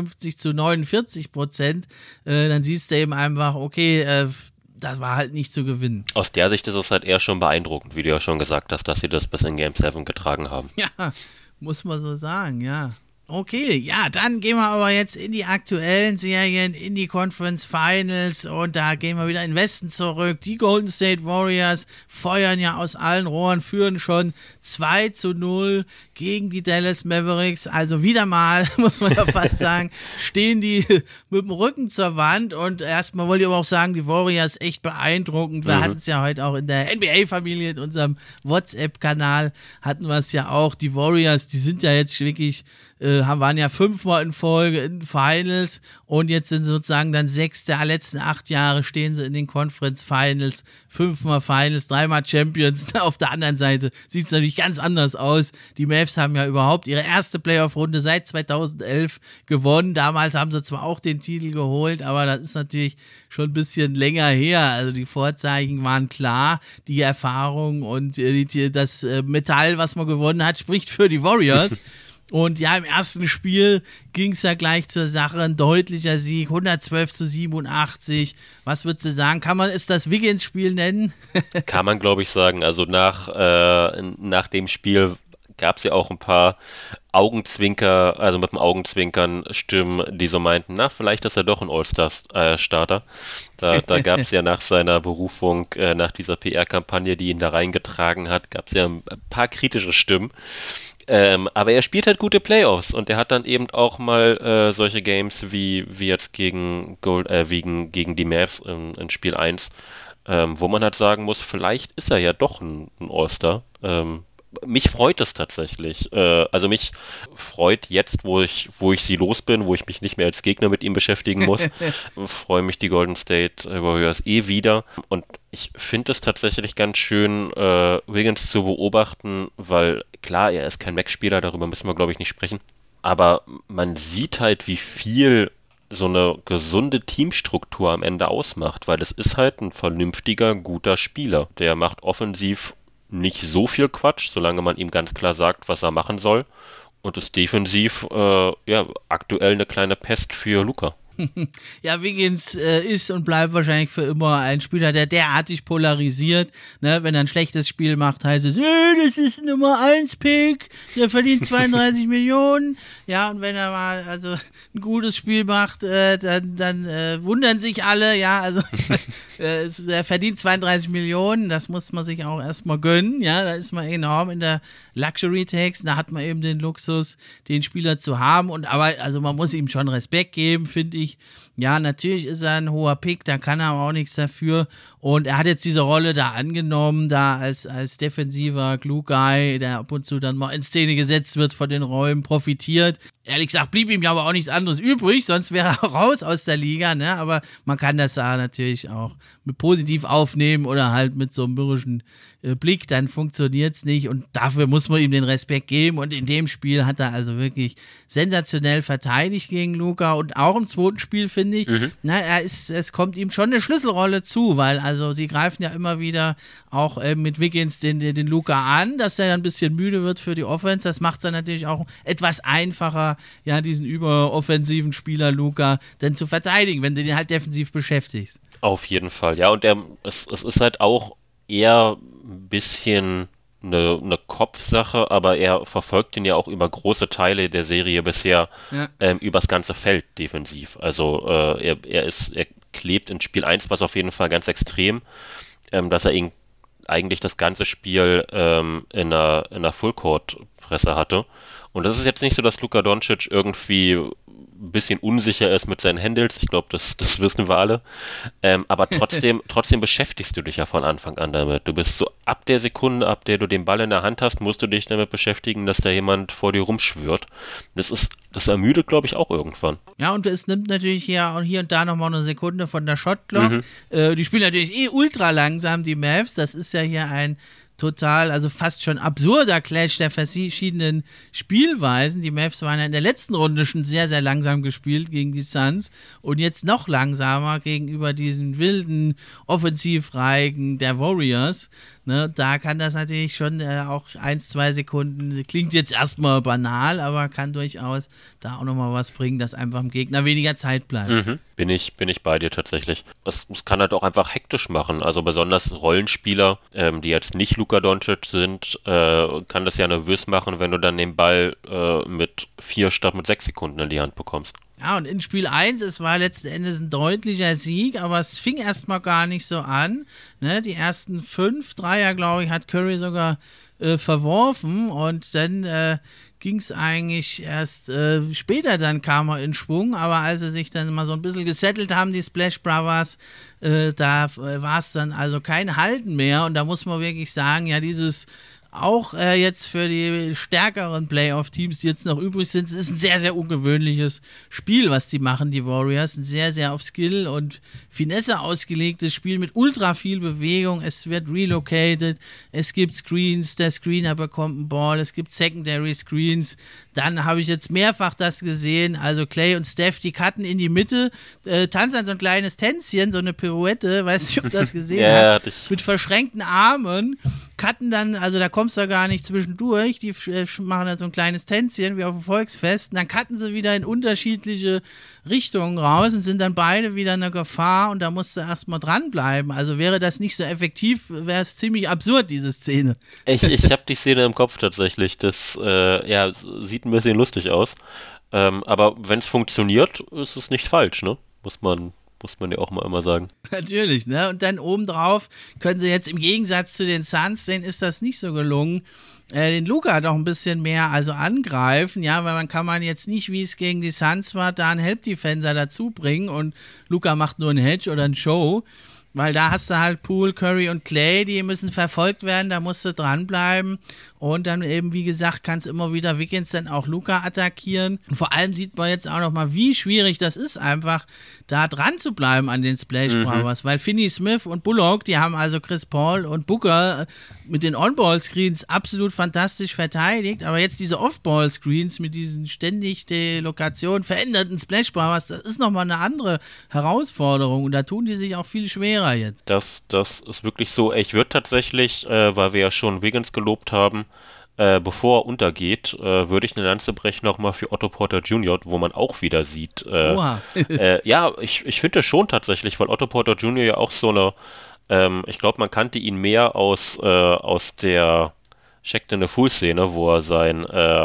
S1: 56-49%, dann siehst du eben einfach, okay, das war halt nicht zu gewinnen.
S2: Aus der Sicht ist es halt eher schon beeindruckend, wie du ja schon gesagt hast, dass sie das bis in Game 7 getragen haben.
S1: Ja, muss man so sagen, ja. Okay, ja, dann gehen wir aber jetzt in die aktuellen Serien, in die Conference Finals und da gehen wir wieder in den Westen zurück. Die Golden State Warriors feuern ja aus allen Rohren, führen schon 2-0 gegen die Dallas Mavericks. Also wieder mal, muss man ja fast sagen, stehen die mit dem Rücken zur Wand und erstmal wollte ich aber auch sagen, die Warriors echt beeindruckend. Wir hatten es ja heute auch in der NBA-Familie, in unserem WhatsApp-Kanal hatten wir es ja auch. Die Warriors, die sind ja jetzt wirklich waren ja 5-mal in Folge in den Finals und jetzt sind sozusagen dann 6 der letzten 8 Jahre stehen sie in den Conference Finals, 5-mal Finals, 3-mal Champions. Auf der anderen Seite sieht es natürlich ganz anders aus. Die Mavs haben ja überhaupt ihre erste Playoff-Runde seit 2011 gewonnen. Damals haben sie zwar auch den Titel geholt, aber das ist natürlich schon ein bisschen länger her. Also die Vorzeichen waren klar, die Erfahrung und das Metall, was man gewonnen hat, spricht für die Warriors. Und ja, im ersten Spiel ging es ja gleich zur Sache, ein deutlicher Sieg, 112-87. Was würdest du sagen? Kann man das Wiggins-Spiel nennen?
S2: Kann man, glaube ich, sagen. Also nach dem Spiel gab es ja auch ein paar Augenzwinker, also mit dem Augenzwinkern Stimmen, die so meinten, na, vielleicht ist er doch ein All-Star-Starter. Da gab es ja nach seiner Berufung, nach dieser PR-Kampagne, die ihn da reingetragen hat, gab es ja ein paar kritische Stimmen. Aber er spielt halt gute Playoffs und er hat dann eben auch mal solche Games wie jetzt gegen die Mavs in Spiel 1, wo man halt sagen muss, vielleicht ist er ja doch ein All-Star. Mich freut es tatsächlich. Also mich freut jetzt, wo ich sie los bin, wo ich mich nicht mehr als Gegner mit ihm beschäftigen muss, freuen mich die Golden State Warriors wieder. Und ich finde es tatsächlich ganz schön, Wiggins zu beobachten, weil klar, er ist kein Max-Spieler, darüber müssen wir, glaube ich, nicht sprechen. Aber man sieht halt, wie viel so eine gesunde Teamstruktur am Ende ausmacht, weil es ist halt ein vernünftiger, guter Spieler. Der macht offensiv nicht so viel Quatsch, solange man ihm ganz klar sagt, was er machen soll. Und ist defensiv aktuell eine kleine Pest für Luka.
S1: Ja, Wiggins ist und bleibt wahrscheinlich für immer ein Spieler, der derartig polarisiert. Ne? Wenn er ein schlechtes Spiel macht, heißt es, das ist ein Nummer 1 Pick, der verdient 32 Millionen. Ja, und wenn er mal ein gutes Spiel macht, dann wundern sich alle. Ja, also er verdient 32 Millionen, das muss man sich auch erstmal gönnen. Ja, da ist man enorm in der Luxury Tax. Da hat man eben den Luxus, den Spieler zu haben. Aber man muss ihm schon Respekt geben, finde ich. Ja, natürlich ist er ein hoher Pick, da kann er aber auch nichts dafür. Und er hat jetzt diese Rolle da angenommen, da als defensiver Glue Guy, der ab und zu dann mal in Szene gesetzt wird, von den Räumen profitiert. Ehrlich gesagt blieb ihm ja aber auch nichts anderes übrig, sonst wäre er raus aus der Liga, ne? Aber man kann das da natürlich auch mit positiv aufnehmen oder halt mit so einem mürrischen Blick, dann funktioniert es nicht und dafür muss man ihm den Respekt geben und in dem Spiel hat er also wirklich sensationell verteidigt gegen Luka und auch im zweiten Spiel, finde ich. Na, es kommt ihm schon eine Schlüsselrolle zu, weil also sie greifen ja immer wieder auch mit Wiggins den Luka an, dass er dann ein bisschen müde wird für die Offense. Das macht es dann natürlich auch etwas einfacher, ja, diesen überoffensiven Spieler Luka dann zu verteidigen, wenn du den halt defensiv beschäftigst.
S2: Auf jeden Fall, ja, und es ist halt auch eher ein bisschen eine Kopfsache, aber er verfolgt ihn ja auch über große Teile der Serie bisher übers ganze Feld defensiv. Also er klebt in Spiel 1 was auf jeden Fall ganz extrem, dass er ihn eigentlich das ganze Spiel in einer Fullcourt-Presse hatte. Und das ist jetzt nicht so, dass Luka Doncic irgendwie ein bisschen unsicher ist mit seinen Handles. Ich glaube, das wissen wir alle. Aber trotzdem beschäftigst du dich ja von Anfang an damit. Du bist so ab der Sekunde, ab der du den Ball in der Hand hast, musst du dich damit beschäftigen, dass da jemand vor dir rumschwirrt. Das ermüdet, glaube ich, auch irgendwann.
S1: Ja, und es nimmt natürlich hier und da nochmal eine Sekunde von der Shotclock. Die spielen natürlich ultra langsam, die Mavs. Das ist ja hier ein total, also fast schon absurder Clash der verschiedenen Spielweisen. Die Mavs waren ja in der letzten Runde schon sehr, sehr langsam gespielt gegen die Suns und jetzt noch langsamer gegenüber diesen wilden Offensivreigen der Warriors. Ne, da kann das natürlich schon auch 1-2 Sekunden, klingt jetzt erstmal banal, aber kann durchaus da auch nochmal was bringen, dass einfach dem Gegner weniger Zeit bleibt.
S2: Bin ich bei dir tatsächlich. Es kann halt auch einfach hektisch machen. Also besonders Rollenspieler, die jetzt nicht Luka Doncic sind, kann das ja nervös machen, wenn du dann den Ball mit 4 statt mit 6 Sekunden in die Hand bekommst.
S1: Ja, und in Spiel 1, es war letzten Endes ein deutlicher Sieg, aber es fing erstmal gar nicht so an. Ne? Die ersten 5 Dreier, glaube ich, hat Curry sogar verworfen und dann ging es eigentlich erst später, dann kam er in Schwung, aber als sie sich dann mal so ein bisschen gesettelt haben, die Splash Brothers, da war es dann also kein Halten mehr und da muss man wirklich sagen, ja, dieses auch jetzt für die stärkeren Playoff-Teams, die jetzt noch übrig sind, es ist ein sehr, sehr ungewöhnliches Spiel, was die machen, die Warriors. Ein sehr, sehr auf Skill und Finesse ausgelegtes Spiel mit ultra viel Bewegung. Es wird relocated, es gibt Screens, der Screener bekommt einen Ball, es gibt Secondary Screens. Dann habe ich jetzt mehrfach das gesehen, also Clay und Steph, die cutten in die Mitte, tanzen so ein kleines Tänzchen, so eine Pirouette, weiß nicht, ob du das gesehen hast, mit verschränkten Armen. Cutten dann, also da kommst du gar nicht zwischendurch, die machen dann so ein kleines Tänzchen wie auf dem Volksfest und dann cutten sie wieder in unterschiedliche Richtungen raus und sind dann beide wieder eine Gefahr und da musst du erstmal dranbleiben. Also wäre das nicht so effektiv, wäre es ziemlich absurd, diese Szene.
S2: Ich habe die Szene im Kopf tatsächlich, das sieht ein bisschen lustig aus, aber wenn es funktioniert, ist es nicht falsch, ne? Muss man ja auch mal immer sagen.
S1: Natürlich, ne? Und dann obendrauf können sie jetzt im Gegensatz zu den Suns, denen ist das nicht so gelungen, den Luka doch ein bisschen mehr also angreifen, ja, weil man kann jetzt nicht, wie es gegen die Suns war, da einen Help-Defenser dazu bringen und Luka macht nur einen Hedge oder einen Show, weil da hast du halt Poole, Curry und Clay, die müssen verfolgt werden, da musst du dranbleiben und dann eben, wie gesagt, kannst immer wieder Wiggins dann auch Luka attackieren. Und vor allem sieht man jetzt auch nochmal, wie schwierig das ist, einfach da dran zu bleiben an den Splash Brothers, weil Finney-Smith und Bullock, die haben also Chris Paul und Booker mit den On-Ball-Screens absolut fantastisch verteidigt, aber jetzt diese Off-Ball-Screens mit diesen ständig die Lokation veränderten Splash Brothers, das ist nochmal eine andere Herausforderung und da tun die sich auch viel schwerer jetzt.
S2: Das ist wirklich so. Ich würde tatsächlich, weil wir ja schon Wiggins gelobt haben, bevor er untergeht, würde ich eine Lanze brechen nochmal für Otto Porter Jr., wo man auch wieder sieht. Ja, ich finde das schon tatsächlich, weil Otto Porter Jr. ja auch so eine, ich glaube, man kannte ihn mehr aus der Shaq in the Fool-Szene, wo er sein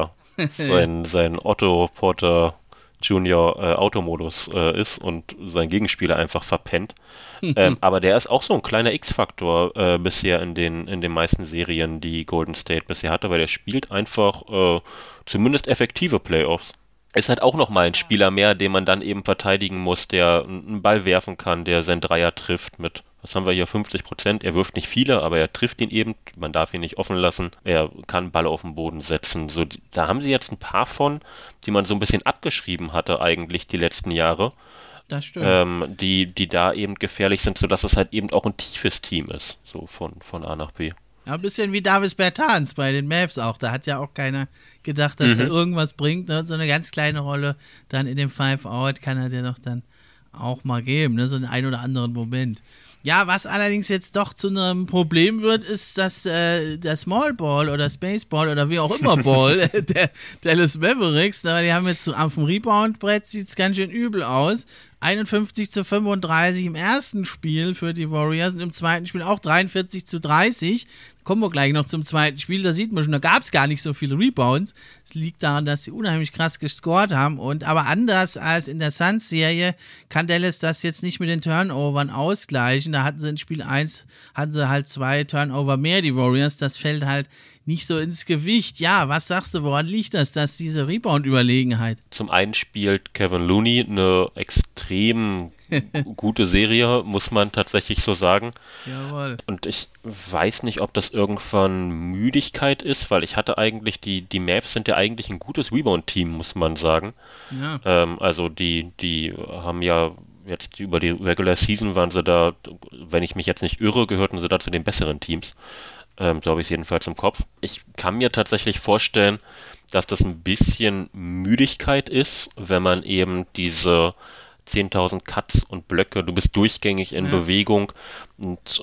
S2: Otto Porter Jr. Automodus ist und sein Gegenspieler einfach verpennt. Aber der ist auch so ein kleiner X-Faktor bisher in den meisten Serien, die Golden State bisher hatte, weil der spielt einfach zumindest effektive Playoffs. Ist halt auch nochmal ein Spieler mehr, den man dann eben verteidigen muss, der einen Ball werfen kann, der seinen Dreier trifft mit, was haben wir hier, 50%. Er wirft nicht viele, aber er trifft ihn eben. Man darf ihn nicht offen lassen. Er kann Ball auf den Boden setzen. So, da haben sie jetzt ein paar von, die man so ein bisschen abgeschrieben hatte eigentlich die letzten Jahre.
S1: Das stimmt.
S2: Die da eben gefährlich sind, sodass es halt eben auch ein tiefes Team ist, so von A nach B.
S1: Ja, ein bisschen wie Davis Bertans bei den Mavs auch. Da hat ja auch keiner gedacht, dass er irgendwas bringt. Ne? So eine ganz kleine Rolle dann in dem Five-Out kann er dir doch dann auch mal geben. Ne? So einen ein oder anderen Moment. Ja, was allerdings jetzt doch zu einem Problem wird, ist, dass der Small Ball oder Space Ball oder wie auch immer Ball der Dallas Mavericks, die haben jetzt auf dem Rebound-Brett, sieht es ganz schön übel aus. 51-35 im ersten Spiel für die Warriors und im zweiten Spiel auch 43-30. Kommen wir gleich noch zum zweiten Spiel, da sieht man schon, da gab es gar nicht so viele Rebounds. Es liegt daran, dass sie unheimlich krass gescored haben. Aber anders als in der Suns-Serie kann Dallas das jetzt nicht mit den Turnovern ausgleichen. Da hatten sie in Spiel 1 hatten sie halt 2 Turnover mehr, die Warriors. Das fällt halt nicht so ins Gewicht. Ja, was sagst du, woran liegt das, dass diese Rebound-Überlegenheit?
S2: Zum einen spielt Kevin Looney eine extrem gute Serie, muss man tatsächlich so sagen.
S1: Jawohl.
S2: Und ich weiß nicht, ob das irgendwann Müdigkeit ist, weil ich hatte eigentlich, die Mavs sind ja eigentlich ein gutes Rebound-Team, muss man sagen.
S1: Ja.
S2: Also die haben ja jetzt über die Regular Season waren sie da, wenn ich mich jetzt nicht irre, gehörten sie da zu den besseren Teams. So habe ich es jedenfalls im Kopf. Ich kann mir tatsächlich vorstellen, dass das ein bisschen Müdigkeit ist, wenn man eben diese 10.000 Cuts und Blöcke, du bist durchgängig in Bewegung und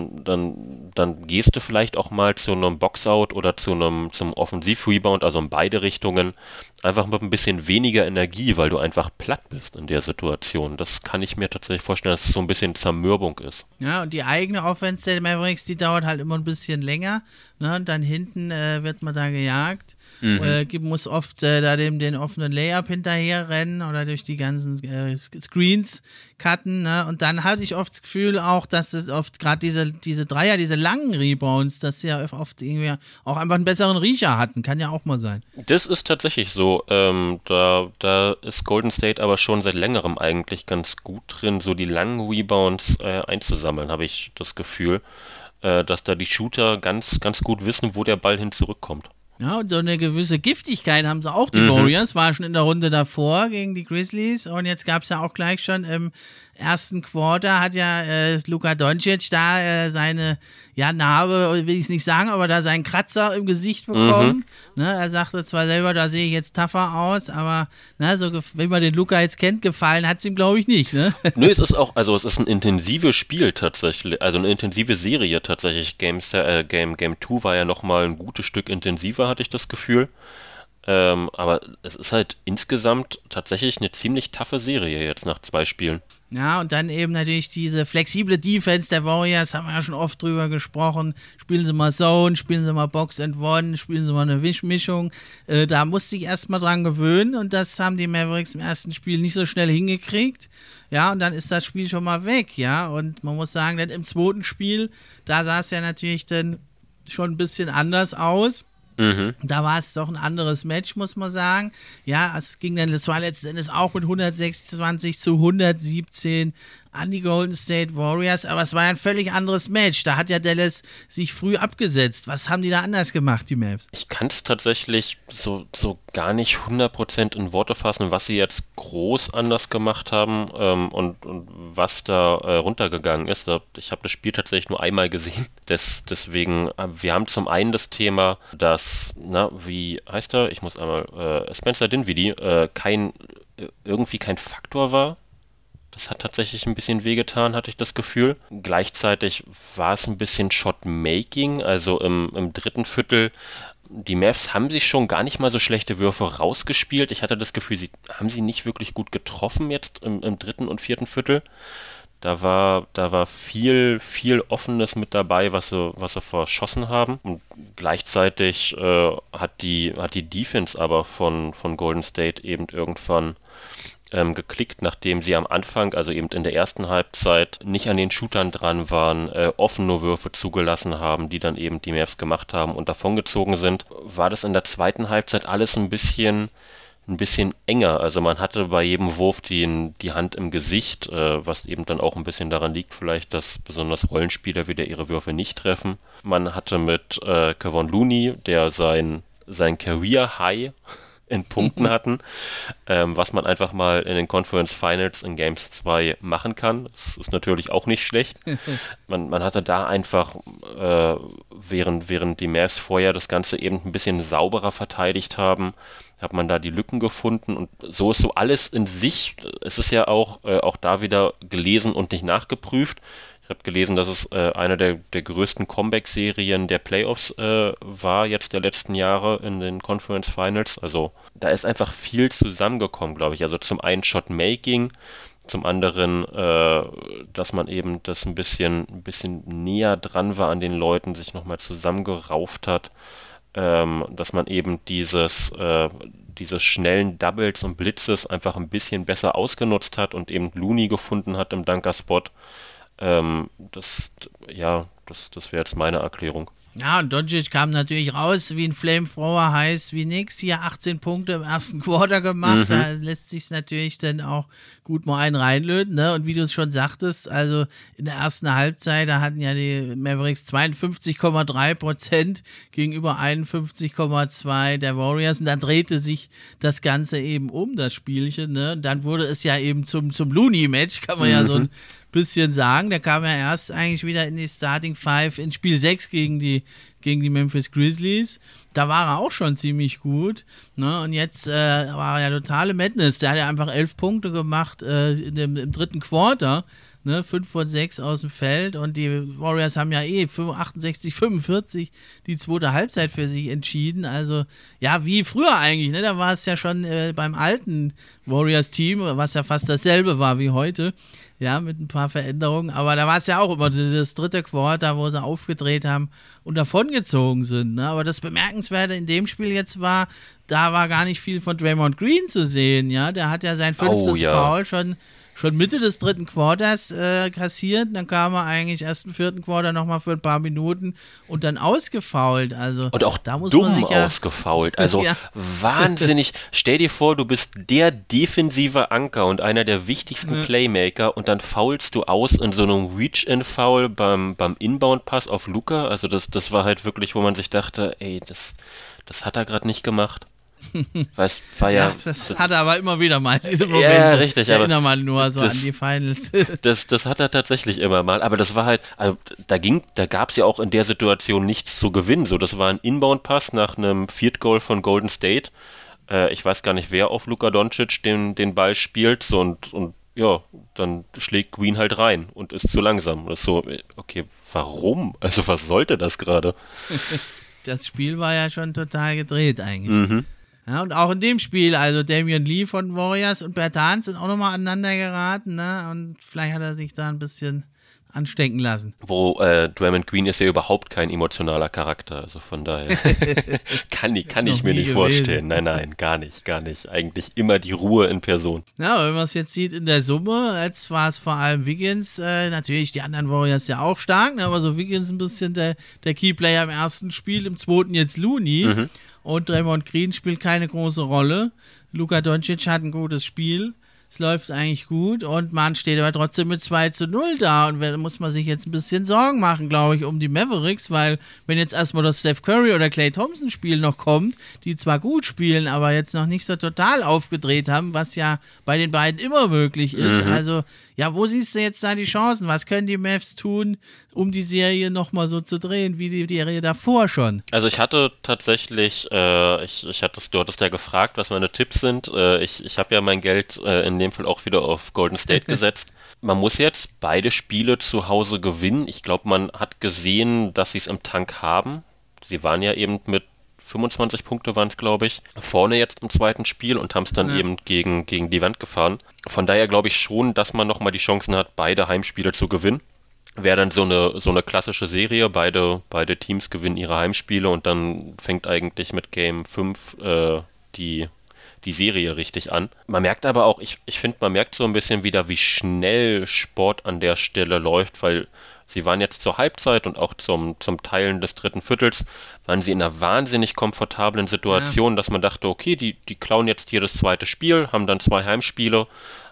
S2: dann gehst du vielleicht auch mal zu einem Boxout oder zum Offensiv-Rebound, also in beide Richtungen, einfach mit ein bisschen weniger Energie, weil du einfach platt bist in der Situation. Das kann ich mir tatsächlich vorstellen, dass es so ein bisschen Zermürbung ist.
S1: Ja, und die eigene Offense der Mavericks, die dauert halt immer ein bisschen länger, ne? Und dann hinten wird man da gejagt. Muss oft da den offenen Layup hinterher rennen oder durch die ganzen Screens cutten, ne? Und dann hatte ich oft das Gefühl auch, dass es oft gerade diese Dreier, diese langen Rebounds, dass sie ja oft irgendwie auch einfach einen besseren Riecher hatten, kann ja auch mal sein.
S2: Das ist tatsächlich so. Da ist Golden State aber schon seit längerem eigentlich ganz gut drin, so die langen Rebounds einzusammeln, habe ich das Gefühl, dass da die Shooter ganz, ganz gut wissen, wo der Ball hin zurückkommt.
S1: Ja, und so eine gewisse Giftigkeit haben sie auch, die Warriors, war schon in der Runde davor gegen die Grizzlies und jetzt gab es ja auch gleich schon im ersten Quarter hat ja Luka Doncic da seine Narbe, will ich es nicht sagen, aber da seinen Kratzer im Gesicht bekommen. Ne, er sagte zwar selber, da sehe ich jetzt tougher aus, aber so, wenn man den Luka jetzt kennt, gefallen hat es ihm, glaube ich, nicht. Ne?
S2: Nö, es ist ein intensives Spiel tatsächlich, also eine intensive Serie tatsächlich. Game 2 war ja nochmal ein gutes Stück intensiver, hatte ich das Gefühl. Aber es ist halt insgesamt tatsächlich eine ziemlich taffe Serie jetzt nach 2 Spielen.
S1: Ja, und dann eben natürlich diese flexible Defense der Warriors, haben wir ja schon oft drüber gesprochen. Spielen sie mal Zone, spielen sie mal Box and One, spielen sie mal eine Mischung. Da musste ich erstmal dran gewöhnen und das haben die Mavericks im ersten Spiel nicht so schnell hingekriegt. Ja, und dann ist das Spiel schon mal weg, ja. Und man muss sagen, denn im zweiten Spiel, da sah es ja natürlich dann schon ein bisschen anders aus. Da war es doch ein anderes Match, muss man sagen. Ja, das war letzten Endes auch mit 126-117 an die Golden State Warriors, aber es war ja ein völlig anderes Match. Da hat ja Dallas sich früh abgesetzt. Was haben die da anders gemacht, die Mavs?
S2: Ich kann es tatsächlich so gar nicht 100% in Worte fassen, was sie jetzt groß anders gemacht haben und was da runtergegangen ist. Ich habe das Spiel tatsächlich nur einmal gesehen. Deswegen, wir haben zum einen das Thema, dass, wie heißt er? Ich muss einmal, Spencer Dinwiddie irgendwie kein Faktor war. Das hat tatsächlich ein bisschen wehgetan, hatte ich das Gefühl. Gleichzeitig war es ein bisschen Shot-Making, also im dritten Viertel. Die Mavs haben sich schon gar nicht mal so schlechte Würfe rausgespielt. Ich hatte das Gefühl, sie haben sie nicht wirklich gut getroffen jetzt im dritten und vierten Viertel. Da war viel Offenes mit dabei, was sie verschossen haben. Und gleichzeitig hat die Defense aber von Golden State eben irgendwann geklickt, nachdem sie am Anfang, also eben in der ersten Halbzeit, nicht an den Shootern dran waren, offene Würfe zugelassen haben, die dann eben die Mavs gemacht haben und davongezogen sind, war das in der zweiten Halbzeit alles ein bisschen enger. Also man hatte bei jedem Wurf die Hand im Gesicht, was eben dann auch ein bisschen daran liegt vielleicht, dass besonders Rollenspieler wieder ihre Würfe nicht treffen. Man hatte mit Kevon Looney, der sein Career High in Punkten hatten, was man einfach mal in den Conference Finals in Games 2 machen kann. Das ist natürlich auch nicht schlecht. Man hatte da einfach, während die Mavs vorher das Ganze eben ein bisschen sauberer verteidigt haben, hat man da die Lücken gefunden und so ist so alles in sich. Es ist ja auch da wieder gelesen und nicht nachgeprüft. Ich habe gelesen, dass es eine der größten Comeback-Serien der Playoffs war, jetzt der letzten Jahre in den Conference Finals. Also da ist einfach viel zusammengekommen, glaube ich. Also zum einen Shot-Making, zum anderen, dass man eben das ein bisschen näher dran war an den Leuten, sich nochmal zusammengerauft hat, dass man eben diese schnellen Doubles und Blitzes einfach ein bisschen besser ausgenutzt hat und eben Looney gefunden hat im Dunker-Spot. Das wäre jetzt meine Erklärung.
S1: Ja, und Doncic kam natürlich raus wie ein Flamethrower, heiß wie nix. Hier 18 Punkte im ersten Quarter gemacht. Da lässt sich natürlich dann auch gut mal einen reinlöten, ne? Und wie du es schon sagtest, also in der ersten Halbzeit, da hatten ja die Mavericks 52,3% gegenüber 51,2% der Warriors. Und dann drehte sich das Ganze eben um, das Spielchen, ne? Und dann wurde es ja eben zum Looney-Match, kann man ja so ein bisschen sagen. Der kam ja erst eigentlich wieder in die Starting Five in Spiel 6 gegen die Memphis Grizzlies. Da war er auch schon ziemlich gut. Ne? Und jetzt war er ja totale Madness. Der hat ja einfach 11 Punkte gemacht im dritten Quarter. Ne? 5 von 6 aus dem Feld. Und die Warriors haben ja 68-45 die zweite Halbzeit für sich entschieden. Also ja, wie früher eigentlich. Ne? Da war es ja schon beim alten Warriors-Team, was ja fast dasselbe war wie heute. Ja, mit ein paar Veränderungen. Aber da war es ja auch immer dieses dritte Quarter, wo sie aufgedreht haben und davongezogen sind. Ne? Aber das Bemerkenswerte in dem Spiel jetzt war, da war gar nicht viel von Draymond Green zu sehen. Ja, der hat ja sein 5. Foul schon Mitte des dritten Quarters kassiert. Dann kam er eigentlich erst im 4. Quarter nochmal für ein paar Minuten und dann ausgefoult. Also,
S2: und auch
S1: da muss
S2: dumm
S1: man sich
S2: ausgefoult. Also
S1: ja.
S2: Wahnsinnig. Stell dir vor, du bist der defensive Anker und einer der wichtigsten Playmaker und dann foulst du aus in so einem Reach-In-Foul beim Inbound-Pass auf Luka. Also das war halt wirklich, wo man sich dachte, ey, das hat er gerade nicht gemacht. Das
S1: hat er aber immer wieder mal, diese Momente.
S2: Ja, richtig.
S1: Ich erinnere mal nur so an die Finals.
S2: Das hat er tatsächlich immer mal, aber das war halt, also da gab es ja auch in der Situation nichts zu gewinnen. So, das war ein Inbound-Pass nach einem Field Goal von Golden State. Ich weiß gar nicht, wer auf Luka Doncic den Ball spielt, so, und ja, dann schlägt Green halt rein und ist zu langsam. Und ist so, okay, warum? Also was sollte das gerade?
S1: Das Spiel war ja schon total gedreht eigentlich. Ja, und auch in dem Spiel, also Damian Lee von Warriors und Bertans sind auch nochmal aneinander geraten, ne? Und vielleicht hat er sich da ein bisschen anstecken lassen.
S2: Draymond Green ist ja überhaupt kein emotionaler Charakter, also von daher kann ich mir nicht vorstellen. Nein, gar nicht. Eigentlich immer die Ruhe in Person.
S1: Ja, wenn man es jetzt sieht in der Summe, jetzt war es vor allem Wiggins, natürlich die anderen Warriors ja auch stark, ne? Aber so Wiggins ein bisschen der Keyplayer im ersten Spiel, im zweiten jetzt Looney. Und Draymond Green spielt keine große Rolle. Luka Doncic hat ein gutes Spiel. Es läuft eigentlich gut und man steht aber trotzdem mit 2-0 da und da muss man sich jetzt ein bisschen Sorgen machen, glaube ich, um die Mavericks, weil wenn jetzt erstmal das Steph Curry oder Klay Thompson Spiel noch kommt, die zwar gut spielen, aber jetzt noch nicht so total aufgedreht haben, was ja bei den beiden immer möglich ist. Also, ja, wo siehst du jetzt da die Chancen? Was können die Mavs tun, um die Serie nochmal so zu drehen, wie die Serie davor schon?
S2: Also ich hatte tatsächlich, du hattest ja gefragt, was meine Tipps sind. Ich habe ja mein Geld in dem Fall auch wieder auf Golden State gesetzt. Man muss jetzt beide Spiele zu Hause gewinnen. Ich glaube, man hat gesehen, dass sie es im Tank haben. Sie waren ja eben mit 25 Punkte waren es, glaube ich, vorne jetzt im zweiten Spiel und haben es dann eben gegen die Wand gefahren. Von daher glaube ich schon, dass man nochmal die Chancen hat, beide Heimspiele zu gewinnen. Wäre dann so eine klassische Serie, beide Teams gewinnen ihre Heimspiele und dann fängt eigentlich mit Game 5 die Serie richtig an. Man merkt aber auch, ich finde, man merkt so ein bisschen wieder, wie schnell Sport an der Stelle läuft, weil sie waren jetzt zur Halbzeit und auch zum Teilen des dritten Viertels, waren sie in einer wahnsinnig komfortablen Situation, dass man dachte, okay, die klauen jetzt hier das zweite Spiel, haben dann 2 Heimspiele,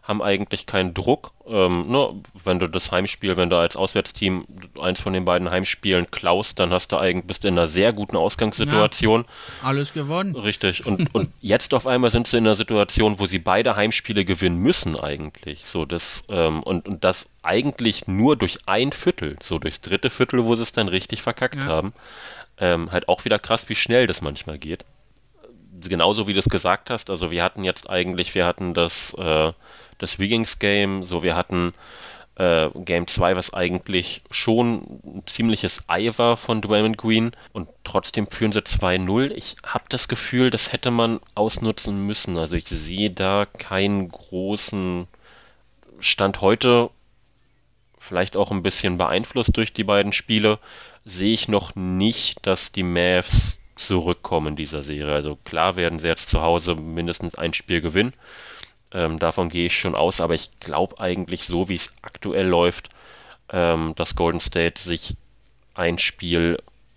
S2: haben eigentlich keinen Druck. Wenn du als Auswärtsteam eins von den beiden Heimspielen klaust, dann bist du in einer sehr guten Ausgangssituation.
S1: Ja, alles gewonnen.
S2: Richtig. Und jetzt auf einmal sind sie in einer Situation, wo sie beide Heimspiele gewinnen müssen eigentlich. Und das eigentlich nur durch ein Viertel, so durchs dritte Viertel, wo sie es dann richtig verkackt haben. Halt auch wieder krass, wie schnell das manchmal geht. Genauso wie du es gesagt hast, also wir hatten das Wiggins-Game, wir hatten Game 2, was eigentlich schon ein ziemliches Ei war von Draymond Green, und trotzdem führen sie 2-0. Ich habe das Gefühl, das hätte man ausnutzen müssen. Also ich sehe da keinen großen Stand heute, vielleicht auch ein bisschen beeinflusst durch die beiden Spiele, sehe ich noch nicht, dass die Mavs zurückkommen in dieser Serie. Also klar werden sie jetzt zu Hause mindestens ein Spiel gewinnen. Davon gehe ich schon aus, aber ich glaube eigentlich, so wie es aktuell läuft, dass Golden State sich ein Spiel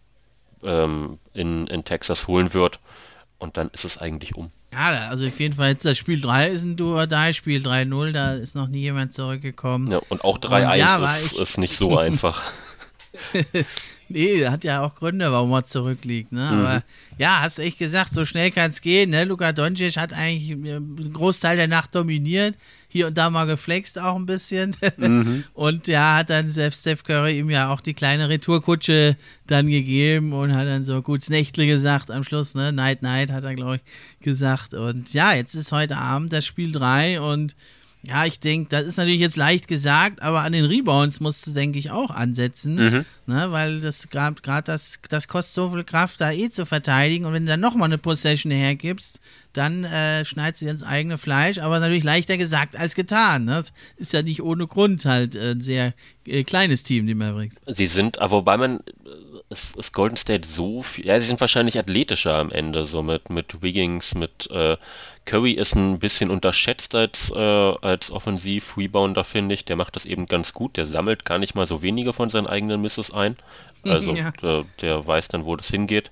S2: in Texas holen wird, und dann ist es eigentlich um.
S1: Ja, also auf jeden Fall jetzt das Spiel 3 ist ein Do-or-Die-Spiel, 3-0, da ist noch nie jemand zurückgekommen.
S2: Ja, und auch 3-1 ist nicht so einfach.
S1: Nee, hat ja auch Gründe, warum er zurückliegt, ne? Aber ja, hast echt gesagt, so schnell kann es gehen, ne? Luka Doncic hat eigentlich einen Großteil der Nacht dominiert, hier und da mal geflext auch ein bisschen. Und ja, hat dann selbst Steph Curry ihm ja auch die kleine Retourkutsche dann gegeben und hat dann so gut's Nächtle gesagt am Schluss, ne? Night Night hat er, glaube ich, gesagt. Und ja, jetzt ist heute Abend das Spiel 3 und ja, ich denke, das ist natürlich jetzt leicht gesagt, aber an den Rebounds musst du, denke ich, auch ansetzen, ne, weil das gerade das kostet so viel Kraft, da zu verteidigen, und wenn du dann nochmal eine Possession hergibst, dann schneidest du dir ins eigene Fleisch, aber natürlich leichter gesagt als getan. Ne? Das ist ja nicht ohne Grund halt ein sehr kleines Team, die Mavericks.
S2: Sie sind, aber wobei ist Golden State so viel, ja, sie sind wahrscheinlich athletischer am Ende, so mit Wiggins, mit Curry ist ein bisschen unterschätzt als Offensiv-Rebounder, finde ich. Der macht das eben ganz gut, der sammelt gar nicht mal so wenige von seinen eigenen Misses ein, also der weiß dann, wo das hingeht.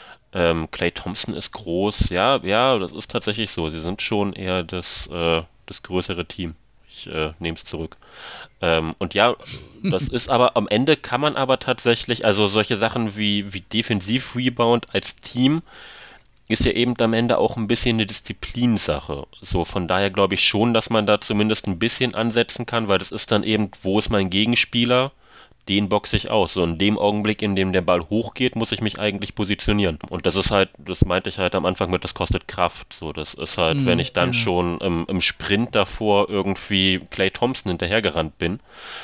S2: Klay Thompson ist groß, ja, das ist tatsächlich so, sie sind schon eher das größere Team. Ich nehme es zurück. Und ja, das ist aber, am Ende kann man aber tatsächlich, also solche Sachen wie Defensiv-Rebound als Team ist ja eben am Ende auch ein bisschen eine Disziplinsache. So, von daher glaube ich schon, dass man da zumindest ein bisschen ansetzen kann, weil das ist dann eben, wo ist mein Gegenspieler? Den boxe ich aus. So in dem Augenblick, in dem der Ball hochgeht, muss ich mich eigentlich positionieren. Und das ist halt, das meinte ich halt am Anfang mit, das kostet Kraft. So, das ist halt, wenn ich dann schon im Sprint davor irgendwie Klay Thompson hinterhergerannt bin,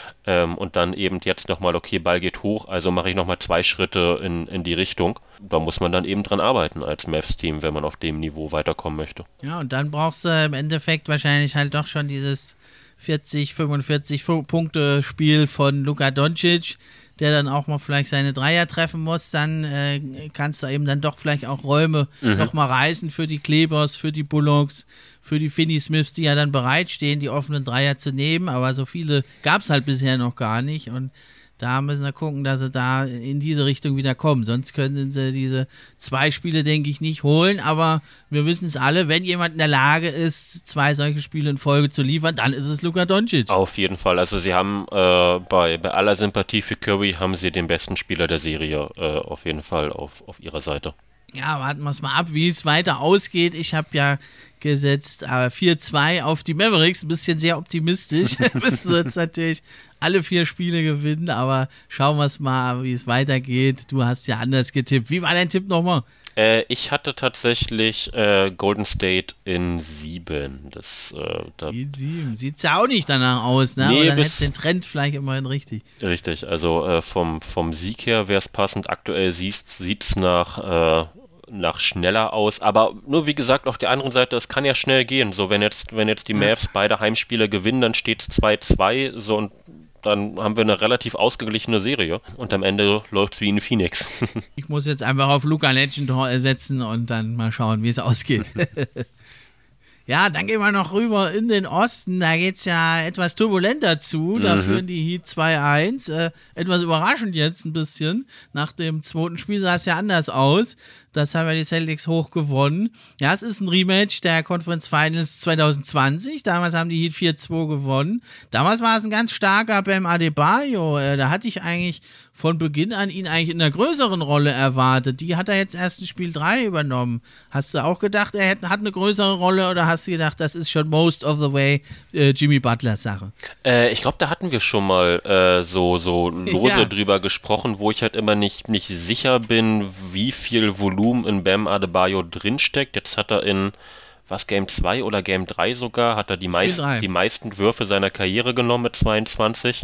S2: und dann eben jetzt nochmal, okay, Ball geht hoch, also mache ich nochmal 2 Schritte in die Richtung. Da muss man dann eben dran arbeiten als Mavs-Team, wenn man auf dem Niveau weiterkommen möchte.
S1: Ja, und dann brauchst du im Endeffekt wahrscheinlich halt doch schon dieses 40, 45 Punkte Spiel von Luka Doncic, der dann auch mal vielleicht seine Dreier treffen muss, dann kannst du eben dann doch vielleicht auch Räume nochmal reißen für die Klebers, für die Bullocks, für die Finney-Smiths, die ja dann bereitstehen, die offenen Dreier zu nehmen, aber so viele gab es halt bisher noch gar nicht, und da müssen wir gucken, dass sie da in diese Richtung wieder kommen. Sonst können sie diese 2 Spiele, denke ich, nicht holen. Aber wir wissen es alle, wenn jemand in der Lage ist, 2 solche Spiele in Folge zu liefern, dann ist es Luka Doncic.
S2: Auf jeden Fall. Also sie haben bei aller Sympathie für Curry, haben sie den besten Spieler der Serie auf jeden Fall auf ihrer Seite.
S1: Ja, warten wir es mal ab, wie es weiter ausgeht. Ich habe ja gesetzt 4-2 auf die Mavericks, ein bisschen sehr optimistisch. Müssen jetzt natürlich alle 4 Spiele gewinnen, aber schauen wir es mal, wie es weitergeht. Du hast ja anders getippt. Wie war dein Tipp nochmal?
S2: Ich hatte tatsächlich Golden State in 7.
S1: In 7. Sieht ja auch nicht danach aus, ne?
S2: Nee,
S1: aber dann hättest du den Trend vielleicht immerhin richtig.
S2: Richtig, also vom Sieg her wäre es passend. Aktuell sieht es nach schneller aus, aber nur wie gesagt, auf der anderen Seite, es kann ja schnell gehen. So, wenn jetzt die Mavs beide Heimspiele gewinnen, dann steht es 2-2, so, und dann haben wir eine relativ ausgeglichene Serie, und am Ende läuft es wie in Phoenix.
S1: Ich muss jetzt einfach auf Luka Legend setzen und dann mal schauen, wie es ausgeht. Ja, dann gehen wir noch rüber in den Osten. Da geht es ja etwas turbulenter zu. Da führen die Heat 2-1. Etwas überraschend jetzt ein bisschen. Nach dem zweiten Spiel sah es ja anders aus. Das haben ja die Celtics hoch gewonnen. Ja, es ist ein Rematch der Conference Finals 2020. Damals haben die Heat 4-2 gewonnen. Damals war es ein ganz starker Bam Adebayo. Da hatte ich eigentlich von Beginn an ihn eigentlich in einer größeren Rolle erwartet. Die hat er jetzt erst in Spiel 3 übernommen. Hast du auch gedacht, er hat eine größere Rolle oder hast du gedacht, das ist schon most of the way Jimmy Butlers Sache?
S2: Ich glaube, da hatten wir schon mal so lose drüber gesprochen, wo ich halt immer nicht sicher bin, wie viel Volumen in Bam Adebayo drinsteckt. Jetzt hat er in Game 2 oder Game 3 sogar, hat er die meisten Würfe seiner Karriere genommen mit 22.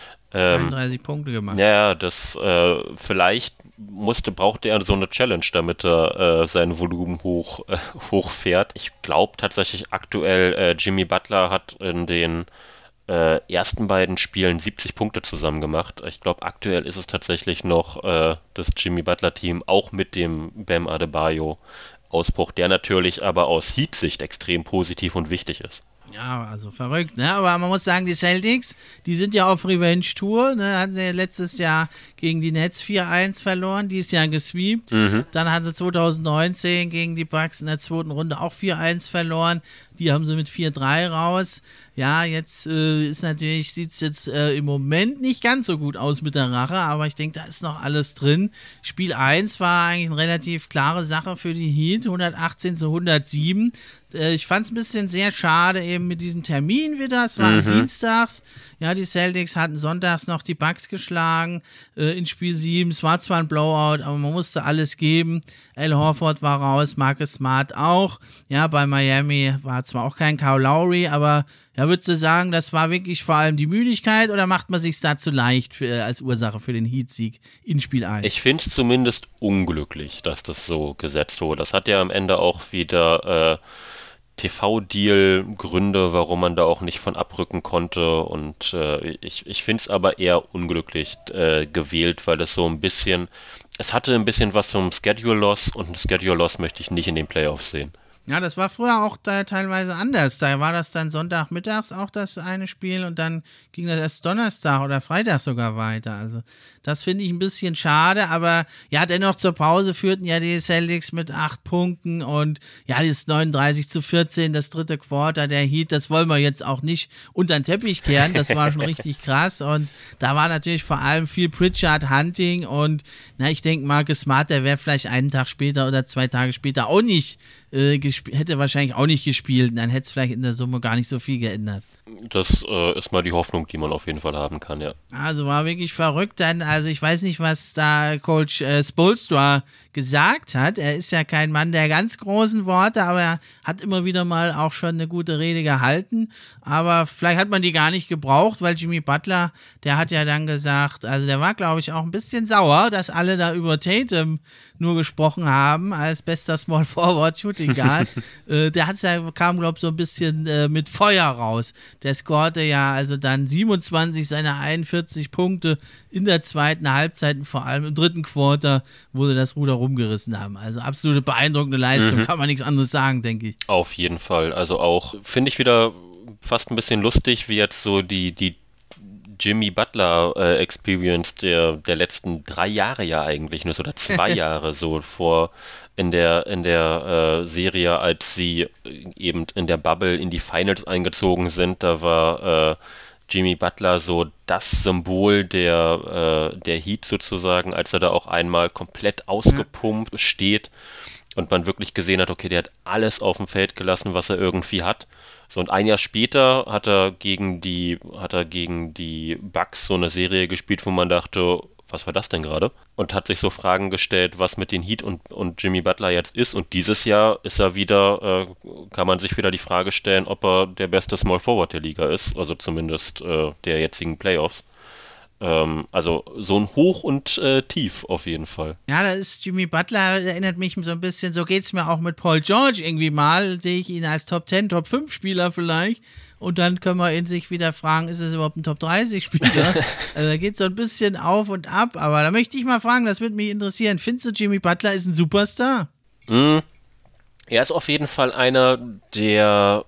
S1: 31 Punkte gemacht.
S2: Ja, das vielleicht brauchte er so eine Challenge, damit er sein Volumen hochfährt. Ich glaube tatsächlich aktuell, Jimmy Butler hat in den ersten beiden Spielen 70 Punkte zusammen gemacht. Ich glaube, aktuell ist es tatsächlich noch das Jimmy Butler-Team, auch mit dem Bam Adebayo-Ausbruch, der natürlich aber aus Heat-Sicht extrem positiv und wichtig ist.
S1: Ja, also verrückt, ne? Aber man muss sagen, die Celtics, die sind ja auf Revenge-Tour, ne? Hatten sie ja letztes Jahr gegen die Nets 4-1 verloren, dieses Jahr gesweept. Dann hatten sie 2019 gegen die Bucks in der zweiten Runde auch 4-1 verloren. Die haben sie mit 4-3 raus. Ja, jetzt sieht es jetzt im Moment nicht ganz so gut aus mit der Rache, aber ich denke, da ist noch alles drin. Spiel 1 war eigentlich eine relativ klare Sache für die Heat, 118-107. Ich fand es ein bisschen sehr schade eben mit diesem Termin wieder. Es war dienstags. Ja, die Celtics hatten sonntags noch die Bucks geschlagen in Spiel 7. Es war zwar ein Blowout, aber man musste alles geben. Al Horford war raus, Marcus Smart auch. Ja, bei Miami war zwar auch kein Kyle Lowry, aber ja, würdest du sagen, das war wirklich vor allem die Müdigkeit oder macht man sich da zu leicht als Ursache für den Heat-Sieg in Spiel 1?
S2: Ich finde es zumindest unglücklich, dass das so gesetzt wurde. Das hat ja am Ende auch wieder TV-Deal-Gründe, warum man da auch nicht von abrücken konnte, und ich finde es aber eher unglücklich gewählt, weil es hatte ein bisschen was vom Schedule-Loss, und ein Schedule-Loss möchte ich nicht in den Playoffs sehen.
S1: Ja, das war früher auch da teilweise anders. Da war das dann Sonntagmittags auch das eine Spiel und dann ging das erst Donnerstag oder Freitag sogar weiter. Also das finde ich ein bisschen schade, aber ja, dennoch zur Pause führten ja die Celtics mit 8 Punkten und ja, das 39-14, das dritte Quarter der Heat, das wollen wir jetzt auch nicht unter den Teppich kehren, das war schon richtig krass und da war natürlich vor allem viel Pritchard Hunting und ich denke, Marcus Smart, der wäre vielleicht einen Tag später oder 2 Tage später auch nicht hätte wahrscheinlich auch nicht gespielt und dann hätte es vielleicht in der Summe gar nicht so viel geändert.
S2: Das ist mal die Hoffnung, die man auf jeden Fall haben kann, ja.
S1: Also war wirklich verrückt dann, also ich weiß nicht, was da Coach Spoelstra gesagt hat. Er ist ja kein Mann der ganz großen Worte, aber er hat immer wieder mal auch schon eine gute Rede gehalten. Aber vielleicht hat man die gar nicht gebraucht, weil Jimmy Butler, der hat ja dann gesagt, also der war, glaube ich, auch ein bisschen sauer, dass alle da über Tatum nur gesprochen haben als bester Small Forward Shooting Guard. Kam, glaube ich, so ein bisschen mit Feuer raus. Der scorte ja also dann 27 seiner 41 Punkte in der zweiten Halbzeit und vor allem im dritten Quarter, wo sie das Ruder rumgerissen haben. Also absolute beeindruckende Leistung, kann man nichts anderes sagen, denke ich.
S2: Auf jeden Fall. Also auch, finde ich wieder fast ein bisschen lustig, wie jetzt so die Jimmy Butler Experience der letzten 3 Jahre ja eigentlich nur, oder 2 Jahre so in der Serie, als sie eben in der Bubble in die Finals eingezogen sind, da war Jimmy Butler so das Symbol der Heat sozusagen, als er da auch einmal komplett ausgepumpt steht und man wirklich gesehen hat, okay, der hat alles auf dem Feld gelassen, was er irgendwie hat. So, und ein Jahr später hat er gegen die Bucks so eine Serie gespielt, wo man dachte, was war das denn gerade? Und hat sich so Fragen gestellt, was mit den Heat und Jimmy Butler jetzt ist. Und dieses Jahr ist er wieder, kann man sich wieder die Frage stellen, ob er der beste Small Forward der Liga ist, also zumindest der jetzigen Playoffs. Also so ein Hoch und Tief auf jeden Fall.
S1: Ja, da ist Jimmy Butler, erinnert mich so ein bisschen, so geht's mir auch mit Paul George irgendwie mal, sehe ich ihn als Top 10, Top 5 Spieler vielleicht und dann können wir in sich wieder fragen, ist es überhaupt ein Top 30 Spieler? Also da geht so ein bisschen auf und ab, aber da möchte ich mal fragen, das würde mich interessieren, findest du Jimmy Butler ist ein Superstar?
S2: Er ist auf jeden Fall einer, der.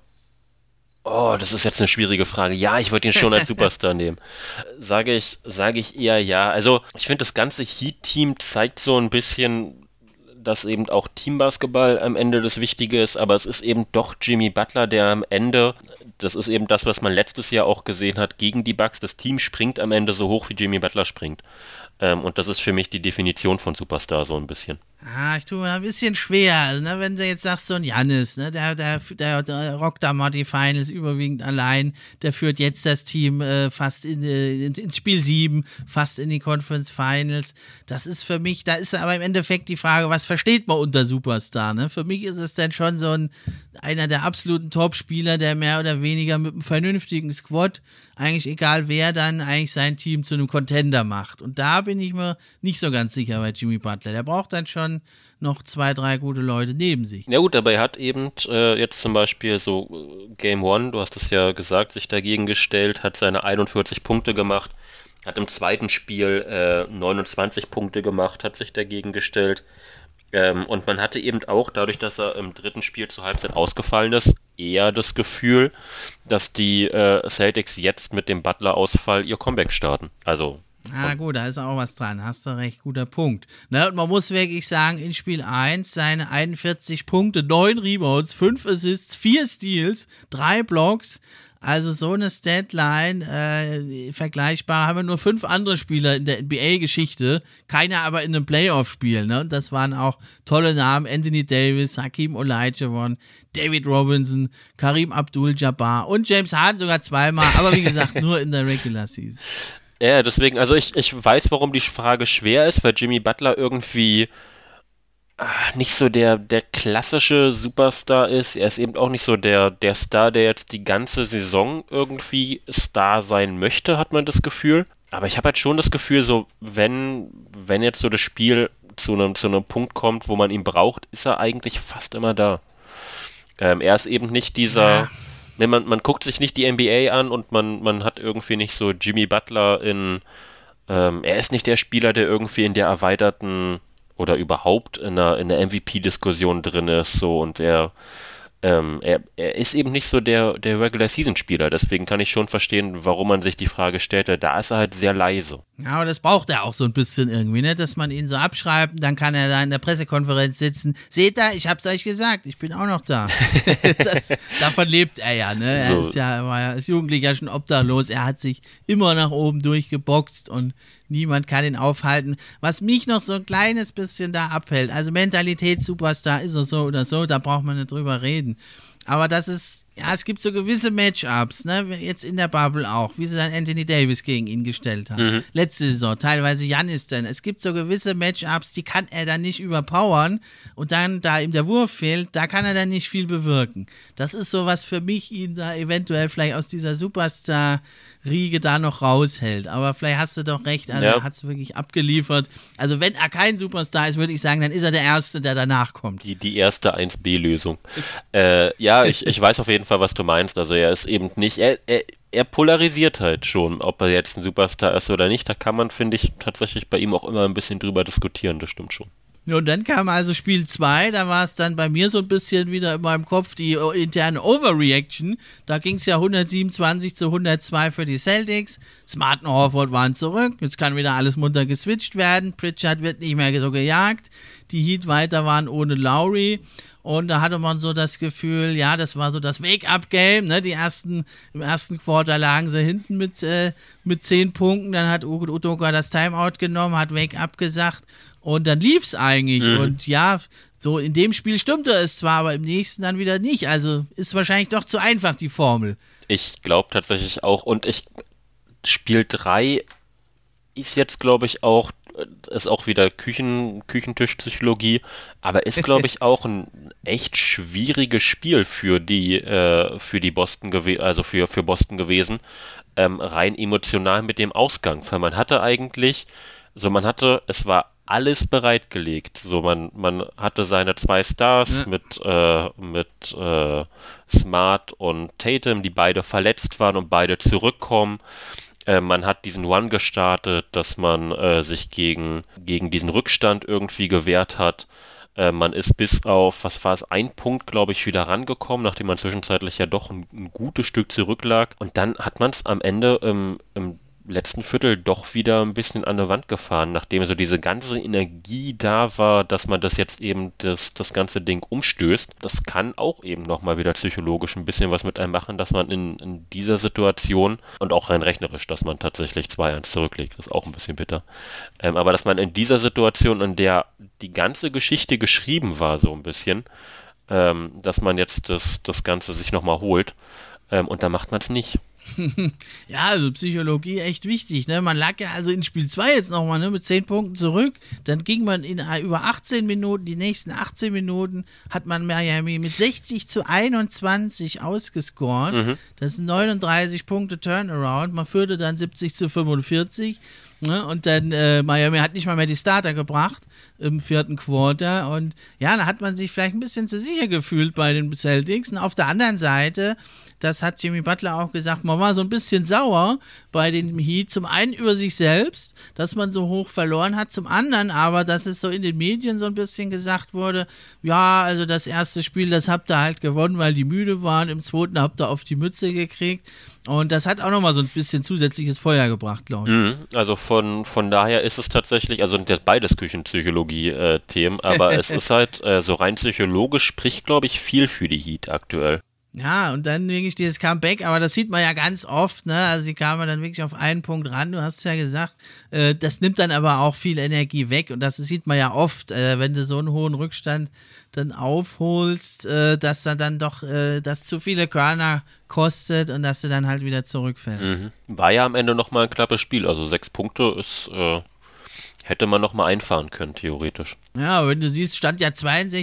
S2: Oh, das ist jetzt eine schwierige Frage. Ja, ich würde ihn schon als Superstar nehmen. Sage ich eher ja. Also, ich finde, das ganze Heat-Team zeigt so ein bisschen, dass eben auch Teambasketball am Ende das Wichtige ist, aber es ist eben doch Jimmy Butler, der am Ende, das ist eben das, was man letztes Jahr auch gesehen hat, gegen die Bucks, das Team springt am Ende so hoch, wie Jimmy Butler springt. Und das ist für mich die Definition von Superstar so ein bisschen.
S1: Ich tue mir ein bisschen schwer, also, ne, wenn du jetzt sagst, so ein Jannis, ne, der rockt da mal die Finals überwiegend allein, der führt jetzt das Team fast ins Spiel 7, fast in die Conference Finals. Das ist für mich, da ist aber im Endeffekt die Frage, was versteht man unter Superstar, ne? Für mich ist es dann schon so einer der absoluten Top-Spieler, der mehr oder weniger mit einem vernünftigen Squad, eigentlich egal wer, dann eigentlich sein Team zu einem Contender macht. Und da bin ich mir nicht so ganz sicher bei Jimmy Butler. Der braucht dann schon noch 2, 3 gute Leute neben sich.
S2: Ja gut, aber er hat eben jetzt zum Beispiel so Game One, du hast es ja gesagt, sich dagegen gestellt, hat seine 41 Punkte gemacht, hat im zweiten Spiel 29 Punkte gemacht, hat sich dagegen gestellt. Und man hatte eben auch, dadurch, dass er im dritten Spiel zur Halbzeit ausgefallen ist, eher das Gefühl, dass die Celtics jetzt mit dem Butler-Ausfall ihr Comeback starten. Also
S1: Gut, da ist auch was dran, hast du recht, guter Punkt. Ne, und man muss wirklich sagen, in Spiel 1 seine 41 Punkte, 9 Rebounds, 5 Assists, 4 Steals, 3 Blocks. Also so eine Statline, vergleichbar, haben wir nur 5 andere Spieler in der NBA-Geschichte, keiner aber in einem Playoff-Spiel. Ne? Und das waren auch tolle Namen, Anthony Davis, Hakeem Olajuwon, David Robinson, Kareem Abdul-Jabbar und James Harden sogar zweimal, aber wie gesagt, nur in der Regular Season.
S2: ja, deswegen, also ich weiß, warum die Frage schwer ist, weil Jimmy Butler irgendwie nicht so der klassische Superstar ist. Er ist eben auch nicht so der Star, der jetzt die ganze Saison irgendwie Star sein möchte, hat man das Gefühl. Aber ich habe halt schon das Gefühl, so wenn jetzt so das Spiel zu einem Punkt kommt, wo man ihn braucht, ist er eigentlich fast immer da. Er ist eben nicht dieser.
S1: Ja.
S2: Ne, man guckt sich nicht die NBA an und man hat irgendwie nicht so Jimmy Butler er ist nicht der Spieler, der irgendwie in der erweiterten oder überhaupt in der MVP-Diskussion drin ist, so, und er ist eben nicht so der Regular-Season-Spieler, deswegen kann ich schon verstehen, warum man sich die Frage stellte. Da ist er halt sehr leise.
S1: Ja, aber das braucht er auch so ein bisschen irgendwie, ne? Dass man ihn so abschreibt, dann kann er da in der Pressekonferenz sitzen. Seht ihr, ich hab's euch gesagt, ich bin auch noch da. Davon lebt er ja, ne? Er
S2: So.
S1: war ja als Jugendlicher schon obdachlos, er hat sich immer nach oben durchgeboxt und niemand kann ihn aufhalten. Was mich noch so ein kleines bisschen da abhält, also Mentalitäts-Superstar ist er so oder so, da braucht man nicht drüber reden. Aber das ist, ja, es gibt so gewisse Matchups, ne, jetzt in der Bubble auch, wie sie dann Anthony Davis gegen ihn gestellt haben. Letzte Saison, teilweise Giannis dann. Es gibt so gewisse Matchups, die kann er dann nicht überpowern und dann, da ihm der Wurf fehlt, da kann er dann nicht viel bewirken. Das ist so, was für mich ihn da eventuell vielleicht aus dieser Superstar-Riege da noch raushält. Aber vielleicht hast du doch recht, also
S2: Ja.
S1: er hat es wirklich abgeliefert. Also wenn er kein Superstar ist, würde ich sagen, dann ist er der Erste, der danach kommt.
S2: Die erste 1B-Lösung. Ja, ich weiß auf jeden Fall, was du meinst. Also er ist eben nicht, er polarisiert halt schon, ob er jetzt ein Superstar ist oder nicht. Da kann man, finde ich, tatsächlich bei ihm auch immer ein bisschen drüber diskutieren, das stimmt schon.
S1: Ja, und dann kam also Spiel 2, da war es dann bei mir so ein bisschen wieder in meinem Kopf die interne Overreaction. Da ging es ja 127-102 für die Celtics. Smart und Horford waren zurück. Jetzt kann wieder alles munter geswitcht werden. Pritchard wird nicht mehr so gejagt. Die Heat weiter waren ohne Lowry. Und da hatte man so das Gefühl, ja, das war so das Wake-up-Game. Ne? Im ersten Quarter lagen sie hinten mit 10 Punkten. Dann hat Udoka das Timeout genommen, hat Wake-up gesagt. Und dann lief's eigentlich. Und ja, so in dem Spiel stimmte es zwar, aber im nächsten dann wieder nicht. Also ist wahrscheinlich doch zu einfach, die Formel.
S2: Ich glaube tatsächlich auch, und Spiel 3 ist jetzt, glaube ich, ist auch wieder Küchentischpsychologie, aber ist, glaube ich, auch ein echt schwieriges Spiel für die Boston also für Boston gewesen, rein emotional mit dem Ausgang, weil es war alles bereitgelegt. So, man hatte seine 2 Stars mit Smart und Tatum, die beide verletzt waren und beide zurückkommen. Man hat diesen One gestartet, dass man sich gegen diesen Rückstand irgendwie gewehrt hat. Man ist bis auf, was war es, 1 Punkt, glaube ich, wieder rangekommen, nachdem man zwischenzeitlich ja doch ein gutes Stück zurücklag. Und dann hat man es am Ende im letzten Viertel doch wieder ein bisschen an der Wand gefahren, nachdem so diese ganze Energie da war, dass man das jetzt eben das ganze Ding umstößt. Das kann auch eben nochmal wieder psychologisch ein bisschen was mit einem machen, dass man in dieser Situation und auch rein rechnerisch, dass man tatsächlich 2-1 zurücklegt, ist auch ein bisschen bitter. Aber dass man in dieser Situation, in der die ganze Geschichte geschrieben war, so ein bisschen, dass man jetzt das Ganze sich nochmal holt, und da macht man es nicht.
S1: Ja, also Psychologie echt wichtig, ne? Man lag ja also in Spiel 2 jetzt nochmal, ne, mit 10 Punkten zurück, dann ging man in über 18 Minuten, die nächsten 18 Minuten hat man Miami mit 60-21 ausgescored, das sind 39 Punkte Turnaround, man führte dann 70-45, ne? Und dann Miami hat nicht mal mehr die Starter gebracht im 4. Quarter und ja, da hat man sich vielleicht ein bisschen zu sicher gefühlt bei den Celtics und auf der anderen Seite, das hat Jimmy Butler auch gesagt, man war so ein bisschen sauer bei den Heat, zum einen über sich selbst, dass man so hoch verloren hat, zum anderen aber, dass es so in den Medien so ein bisschen gesagt wurde, ja, also das erste Spiel, das habt ihr halt gewonnen, weil die müde waren, im zweiten habt ihr auf die Mütze gekriegt und das hat auch nochmal so ein bisschen zusätzliches Feuer gebracht, glaube ich.
S2: Also von daher ist es tatsächlich, also sind jetzt beides Küchenpsychologie-Themen, aber es ist halt so rein psychologisch spricht, glaube ich, viel für die Heat aktuell.
S1: Ja, und dann wirklich dieses Comeback, aber das sieht man ja ganz oft, ne? Also sie kamen dann wirklich auf einen Punkt ran, du hast es ja gesagt, das nimmt dann aber auch viel Energie weg und das sieht man ja oft, wenn du so einen hohen Rückstand dann aufholst, dass dann doch das zu viele Körner kostet und dass du dann halt wieder zurückfällst.
S2: War ja am Ende nochmal ein knappes Spiel, also 6 Punkte ist, hätte man nochmal einfahren können, theoretisch.
S1: Ja, aber wenn du siehst, stand ja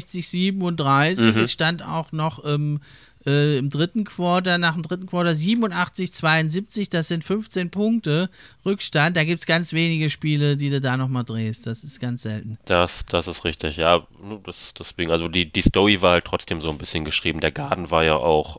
S1: 62-37, es stand auch noch im dritten Quarter, nach dem dritten Quarter 87-72, das sind 15 Punkte Rückstand. Da gibt es ganz wenige Spiele, die du da nochmal drehst. Das ist ganz selten.
S2: Das ist richtig, ja. Deswegen, also die Story war halt trotzdem so ein bisschen geschrieben. Der Garden war ja auch,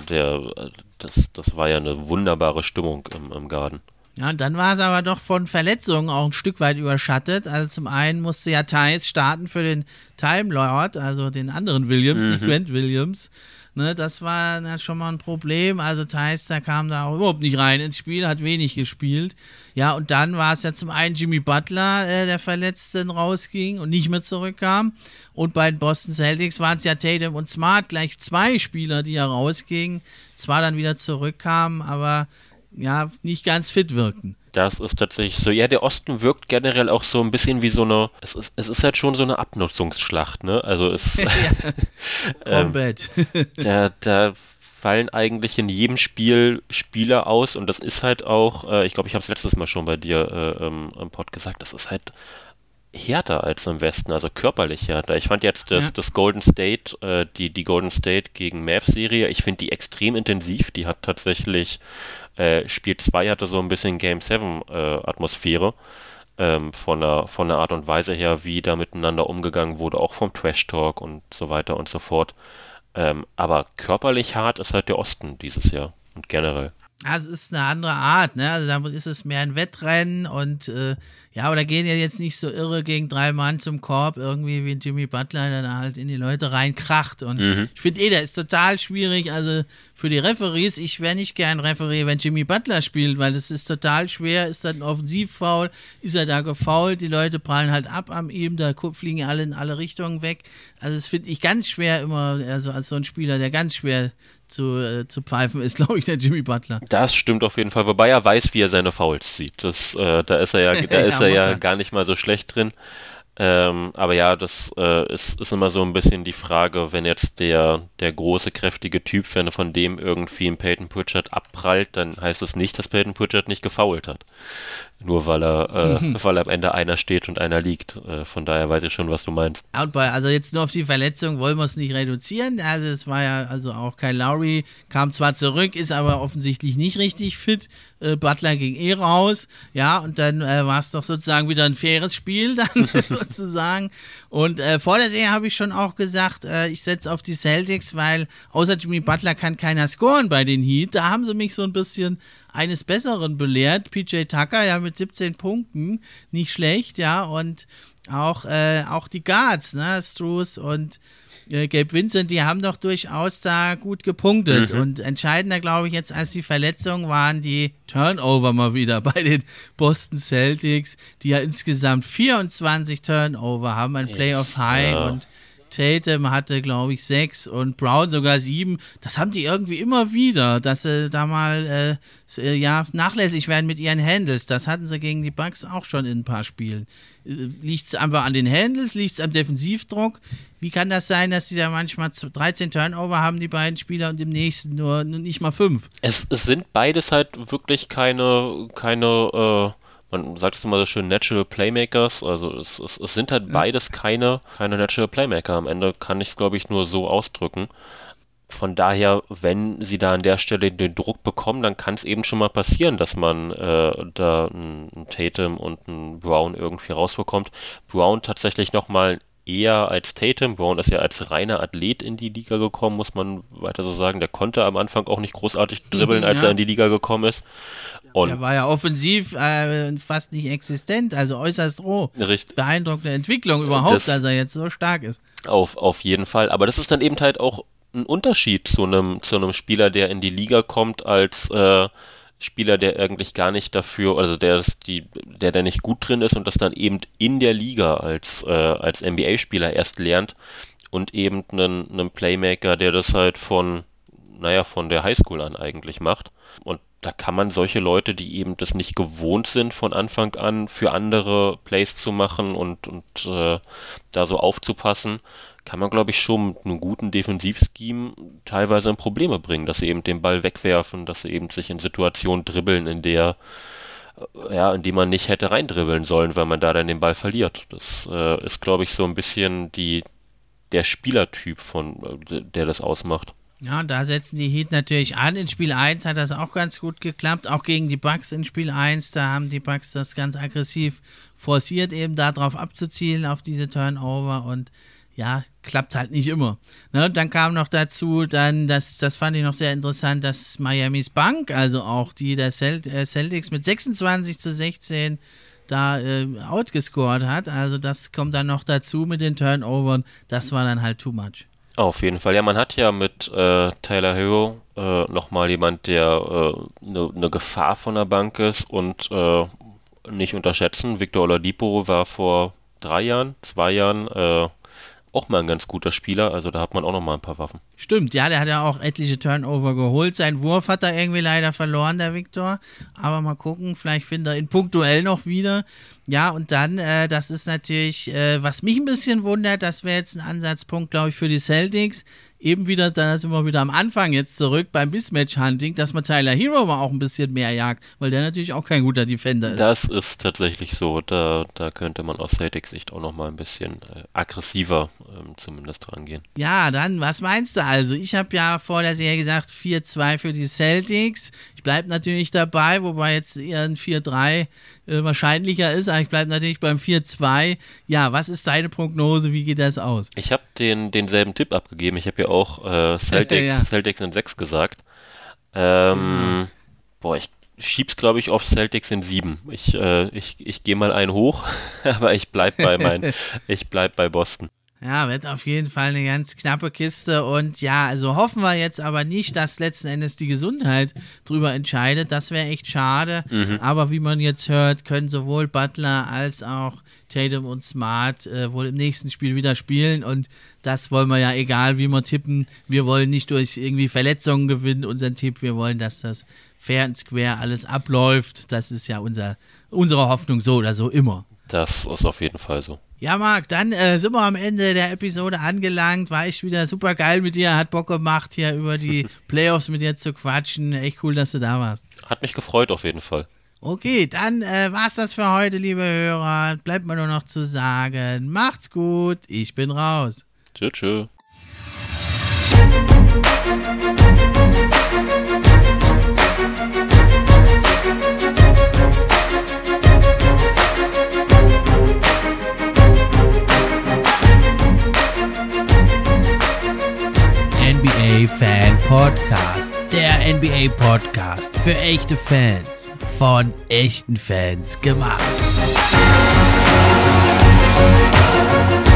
S2: das war ja eine wunderbare Stimmung im Garden.
S1: Ja, und dann war es aber doch von Verletzungen auch ein Stück weit überschattet. Also zum einen musste ja Theis starten für den Time Lord, also den anderen Williams, nicht Grant Williams. Ne, das war schon mal ein Problem. Also Theis, da kam da auch überhaupt nicht rein ins Spiel, hat wenig gespielt. Ja, und dann war es ja zum einen Jimmy Butler, der verletzt dann rausging und nicht mehr zurückkam. Und bei den Boston Celtics waren es ja Tatum und Smart, gleich 2 Spieler, die ja rausgingen, zwar dann wieder zurückkamen, aber ja, nicht ganz fit wirken.
S2: Das ist tatsächlich so. Ja, der Osten wirkt generell auch so ein bisschen wie so eine, es ist halt schon so eine Abnutzungsschlacht, ne? Also es
S1: Combat.
S2: Da fallen eigentlich in jedem Spiel Spieler aus und das ist halt auch, ich glaube, ich habe es letztes Mal schon bei dir im Pod gesagt, das ist halt härter als im Westen, also körperlich härter. Ich fand jetzt das Golden State, die Golden State gegen Mavs-Serie, ich finde die extrem intensiv. Die hat tatsächlich, Spiel 2 hatte so ein bisschen Game 7 Atmosphäre, von der Art und Weise her, wie da miteinander umgegangen wurde, auch vom Trash-Talk und so weiter und so fort. Aber körperlich hart ist halt der Osten dieses Jahr und generell.
S1: Also es ist eine andere Art, ne? Also da ist es mehr ein Wettrennen und ja, aber da gehen ja jetzt nicht so irre gegen 3 Mann zum Korb, irgendwie wie Jimmy Butler, der da halt in die Leute reinkracht. Und ich finde der ist total schwierig. Also für die Referees, ich wäre nicht gern Referee, wenn Jimmy Butler spielt, weil das ist total schwer. Ist das ein Offensivfoul? Ist er da gefoult? Die Leute prallen halt ab an ihm, da fliegen alle in alle Richtungen weg. Also das finde ich ganz schwer immer, also als so ein Spieler, der ganz schwer zu pfeifen ist, glaube ich, der Jimmy Butler.
S2: Das stimmt auf jeden Fall, wobei er weiß, wie er seine Fouls sieht. Da ist er ja gar nicht mal so schlecht drin. Aber ja, das ist immer so ein bisschen die Frage, wenn jetzt der große, kräftige Typ, wenn von dem irgendwie ein Peyton Pritchard abprallt, dann heißt es nicht, dass Peyton Pritchard nicht gefoult hat. Nur weil am Ende einer steht und einer liegt. Von daher weiß ich schon, was du meinst.
S1: Also jetzt nur auf die Verletzung wollen wir es nicht reduzieren. Also es war ja also auch Kyle Lowry, kam zwar zurück, ist aber offensichtlich nicht richtig fit. Butler ging raus. Ja, und dann war es doch sozusagen wieder ein faires Spiel dann sozusagen. Und vor der Serie habe ich schon auch gesagt, ich setze auf die Celtics, weil außer Jimmy Butler kann keiner scoren bei den Heat. Da haben sie mich so ein bisschen eines Besseren belehrt. PJ Tucker ja mit 17 Punkten, nicht schlecht, ja. Und auch die Guards, ne, Strus und Gabe Vincent, die haben doch durchaus da gut gepunktet. Und entscheidender, glaube ich, jetzt als die Verletzungen waren die Turnover mal wieder bei den Boston Celtics, die ja insgesamt 24 Turnover haben, ein Playoff-High. Ja. Und Tatum hatte, glaube ich, 6 und Brown sogar 7. Das haben die irgendwie immer wieder, dass sie da mal nachlässig werden mit ihren Handles. Das hatten sie gegen die Bucks auch schon in ein paar Spielen. Liegt es einfach an den Handles? Liegt es am Defensivdruck? Wie kann das sein, dass die da manchmal 13 Turnover haben, die beiden Spieler, und im nächsten nur nicht mal 5?
S2: Es sind beides halt wirklich keine man sagt es immer so schön, Natural Playmakers, also es sind halt beides keine Natural Playmaker. Am Ende kann ich es, glaube ich, nur so ausdrücken. Von daher, wenn sie da an der Stelle den Druck bekommen, dann kann es eben schon mal passieren, dass man da einen Tatum und einen Brown irgendwie rausbekommt. Brown tatsächlich nochmal eher als Tatum. Brown ist ja als reiner Athlet in die Liga gekommen, muss man weiter so sagen. Der konnte am Anfang auch nicht großartig dribbeln, als er in die Liga gekommen ist. Und
S1: der war ja offensiv fast nicht existent, also äußerst roh.
S2: Richtig.
S1: Beeindruckende Entwicklung überhaupt, dass er jetzt so stark ist.
S2: Auf jeden Fall. Aber das ist dann eben halt auch ein Unterschied zu einem Spieler, der in die Liga kommt, als Spieler, der eigentlich gar nicht dafür, also der nicht gut drin ist und das dann eben in der Liga als NBA-Spieler erst lernt, und eben einen Playmaker, der das halt von der Highschool an eigentlich macht. Und da kann man solche Leute, die eben das nicht gewohnt sind, von Anfang an für andere Plays zu machen und da so aufzupassen, kann man, glaube ich, schon mit einem guten Defensivscheme teilweise in Probleme bringen, dass sie eben den Ball wegwerfen, dass sie eben sich in Situationen dribbeln, in die man nicht hätte reindribbeln sollen, weil man da dann den Ball verliert. Das ist, glaube ich, so ein bisschen der Spielertyp, der das ausmacht.
S1: Ja, da setzen die Heat natürlich an. In Spiel 1 hat das auch ganz gut geklappt, auch gegen die Bucks in Spiel 1. Da haben die Bucks das ganz aggressiv forciert, eben darauf abzuzielen, auf diese Turnover, und ja, klappt halt nicht immer. Ne, und dann kam noch dazu, das fand ich noch sehr interessant, dass Miamis Bank, also auch die der Celtics mit 26-16 da outgescored hat. Also das kommt dann noch dazu mit den Turnovern. Das war dann halt too much.
S2: Auf jeden Fall. Ja, man hat ja mit Tyler Hero nochmal jemand, der eine Gefahr von der Bank ist, und nicht unterschätzen. Victor Oladipo war vor 2 Jahren auch mal ein ganz guter Spieler, also da hat man auch noch mal ein paar Waffen.
S1: Stimmt, ja, der hat ja auch etliche Turnover geholt. Sein Wurf hat er irgendwie leider verloren, der Victor. Aber mal gucken, vielleicht findet er ihn punktuell noch wieder. Ja, und dann, das ist natürlich, was mich ein bisschen wundert, das wäre jetzt ein Ansatzpunkt, glaube ich, für die Celtics. Eben wieder, da sind wir wieder am Anfang jetzt zurück beim Mismatch-Hunting, dass man Tyler Hero mal auch ein bisschen mehr jagt, weil der natürlich auch kein guter Defender ist.
S2: Das ist tatsächlich so. Da könnte man aus Celtics Sicht auch noch mal ein bisschen aggressiver zumindest rangehen.
S1: Ja, dann, was meinst du also? Ich habe ja vor der Serie gesagt 4-2 für die Celtics. Ich bleibe natürlich dabei, wobei jetzt eher ein 4-3 wahrscheinlicher ist, aber ich bleibe natürlich beim 4-2. Ja, was ist deine Prognose? Wie geht das aus?
S2: Ich habe denselben Tipp abgegeben. Ich habe ja auch Celtics in 6 gesagt. Ich schieb's, glaube ich, auf Celtics in 7. Ich gehe mal einen hoch, aber ich bleib bei Boston.
S1: Ja, wird auf jeden Fall eine ganz knappe Kiste, und ja, also hoffen wir jetzt aber nicht, dass letzten Endes die Gesundheit drüber entscheidet. Das wäre echt schade, aber wie man jetzt hört, können sowohl Butler als auch Tatum und Smart wohl im nächsten Spiel wieder spielen, und das wollen wir ja, egal wie wir tippen. Wir wollen nicht durch irgendwie Verletzungen gewinnen, unseren Tipp, wir wollen, dass das fair and square alles abläuft. Das ist ja unsere Hoffnung so oder so immer.
S2: Das ist auf jeden Fall so.
S1: Ja, Marc, dann sind wir am Ende der Episode angelangt. War echt wieder super geil mit dir. Hat Bock gemacht, hier über die Playoffs mit dir zu quatschen. Echt cool, dass du da warst.
S2: Hat mich gefreut, auf jeden Fall.
S1: Okay, dann war's das für heute, liebe Hörer. Bleibt mir nur noch zu sagen, macht's gut, ich bin raus.
S2: Tschö.
S1: Podcast, der NBA-Podcast für echte Fans, von echten Fans gemacht.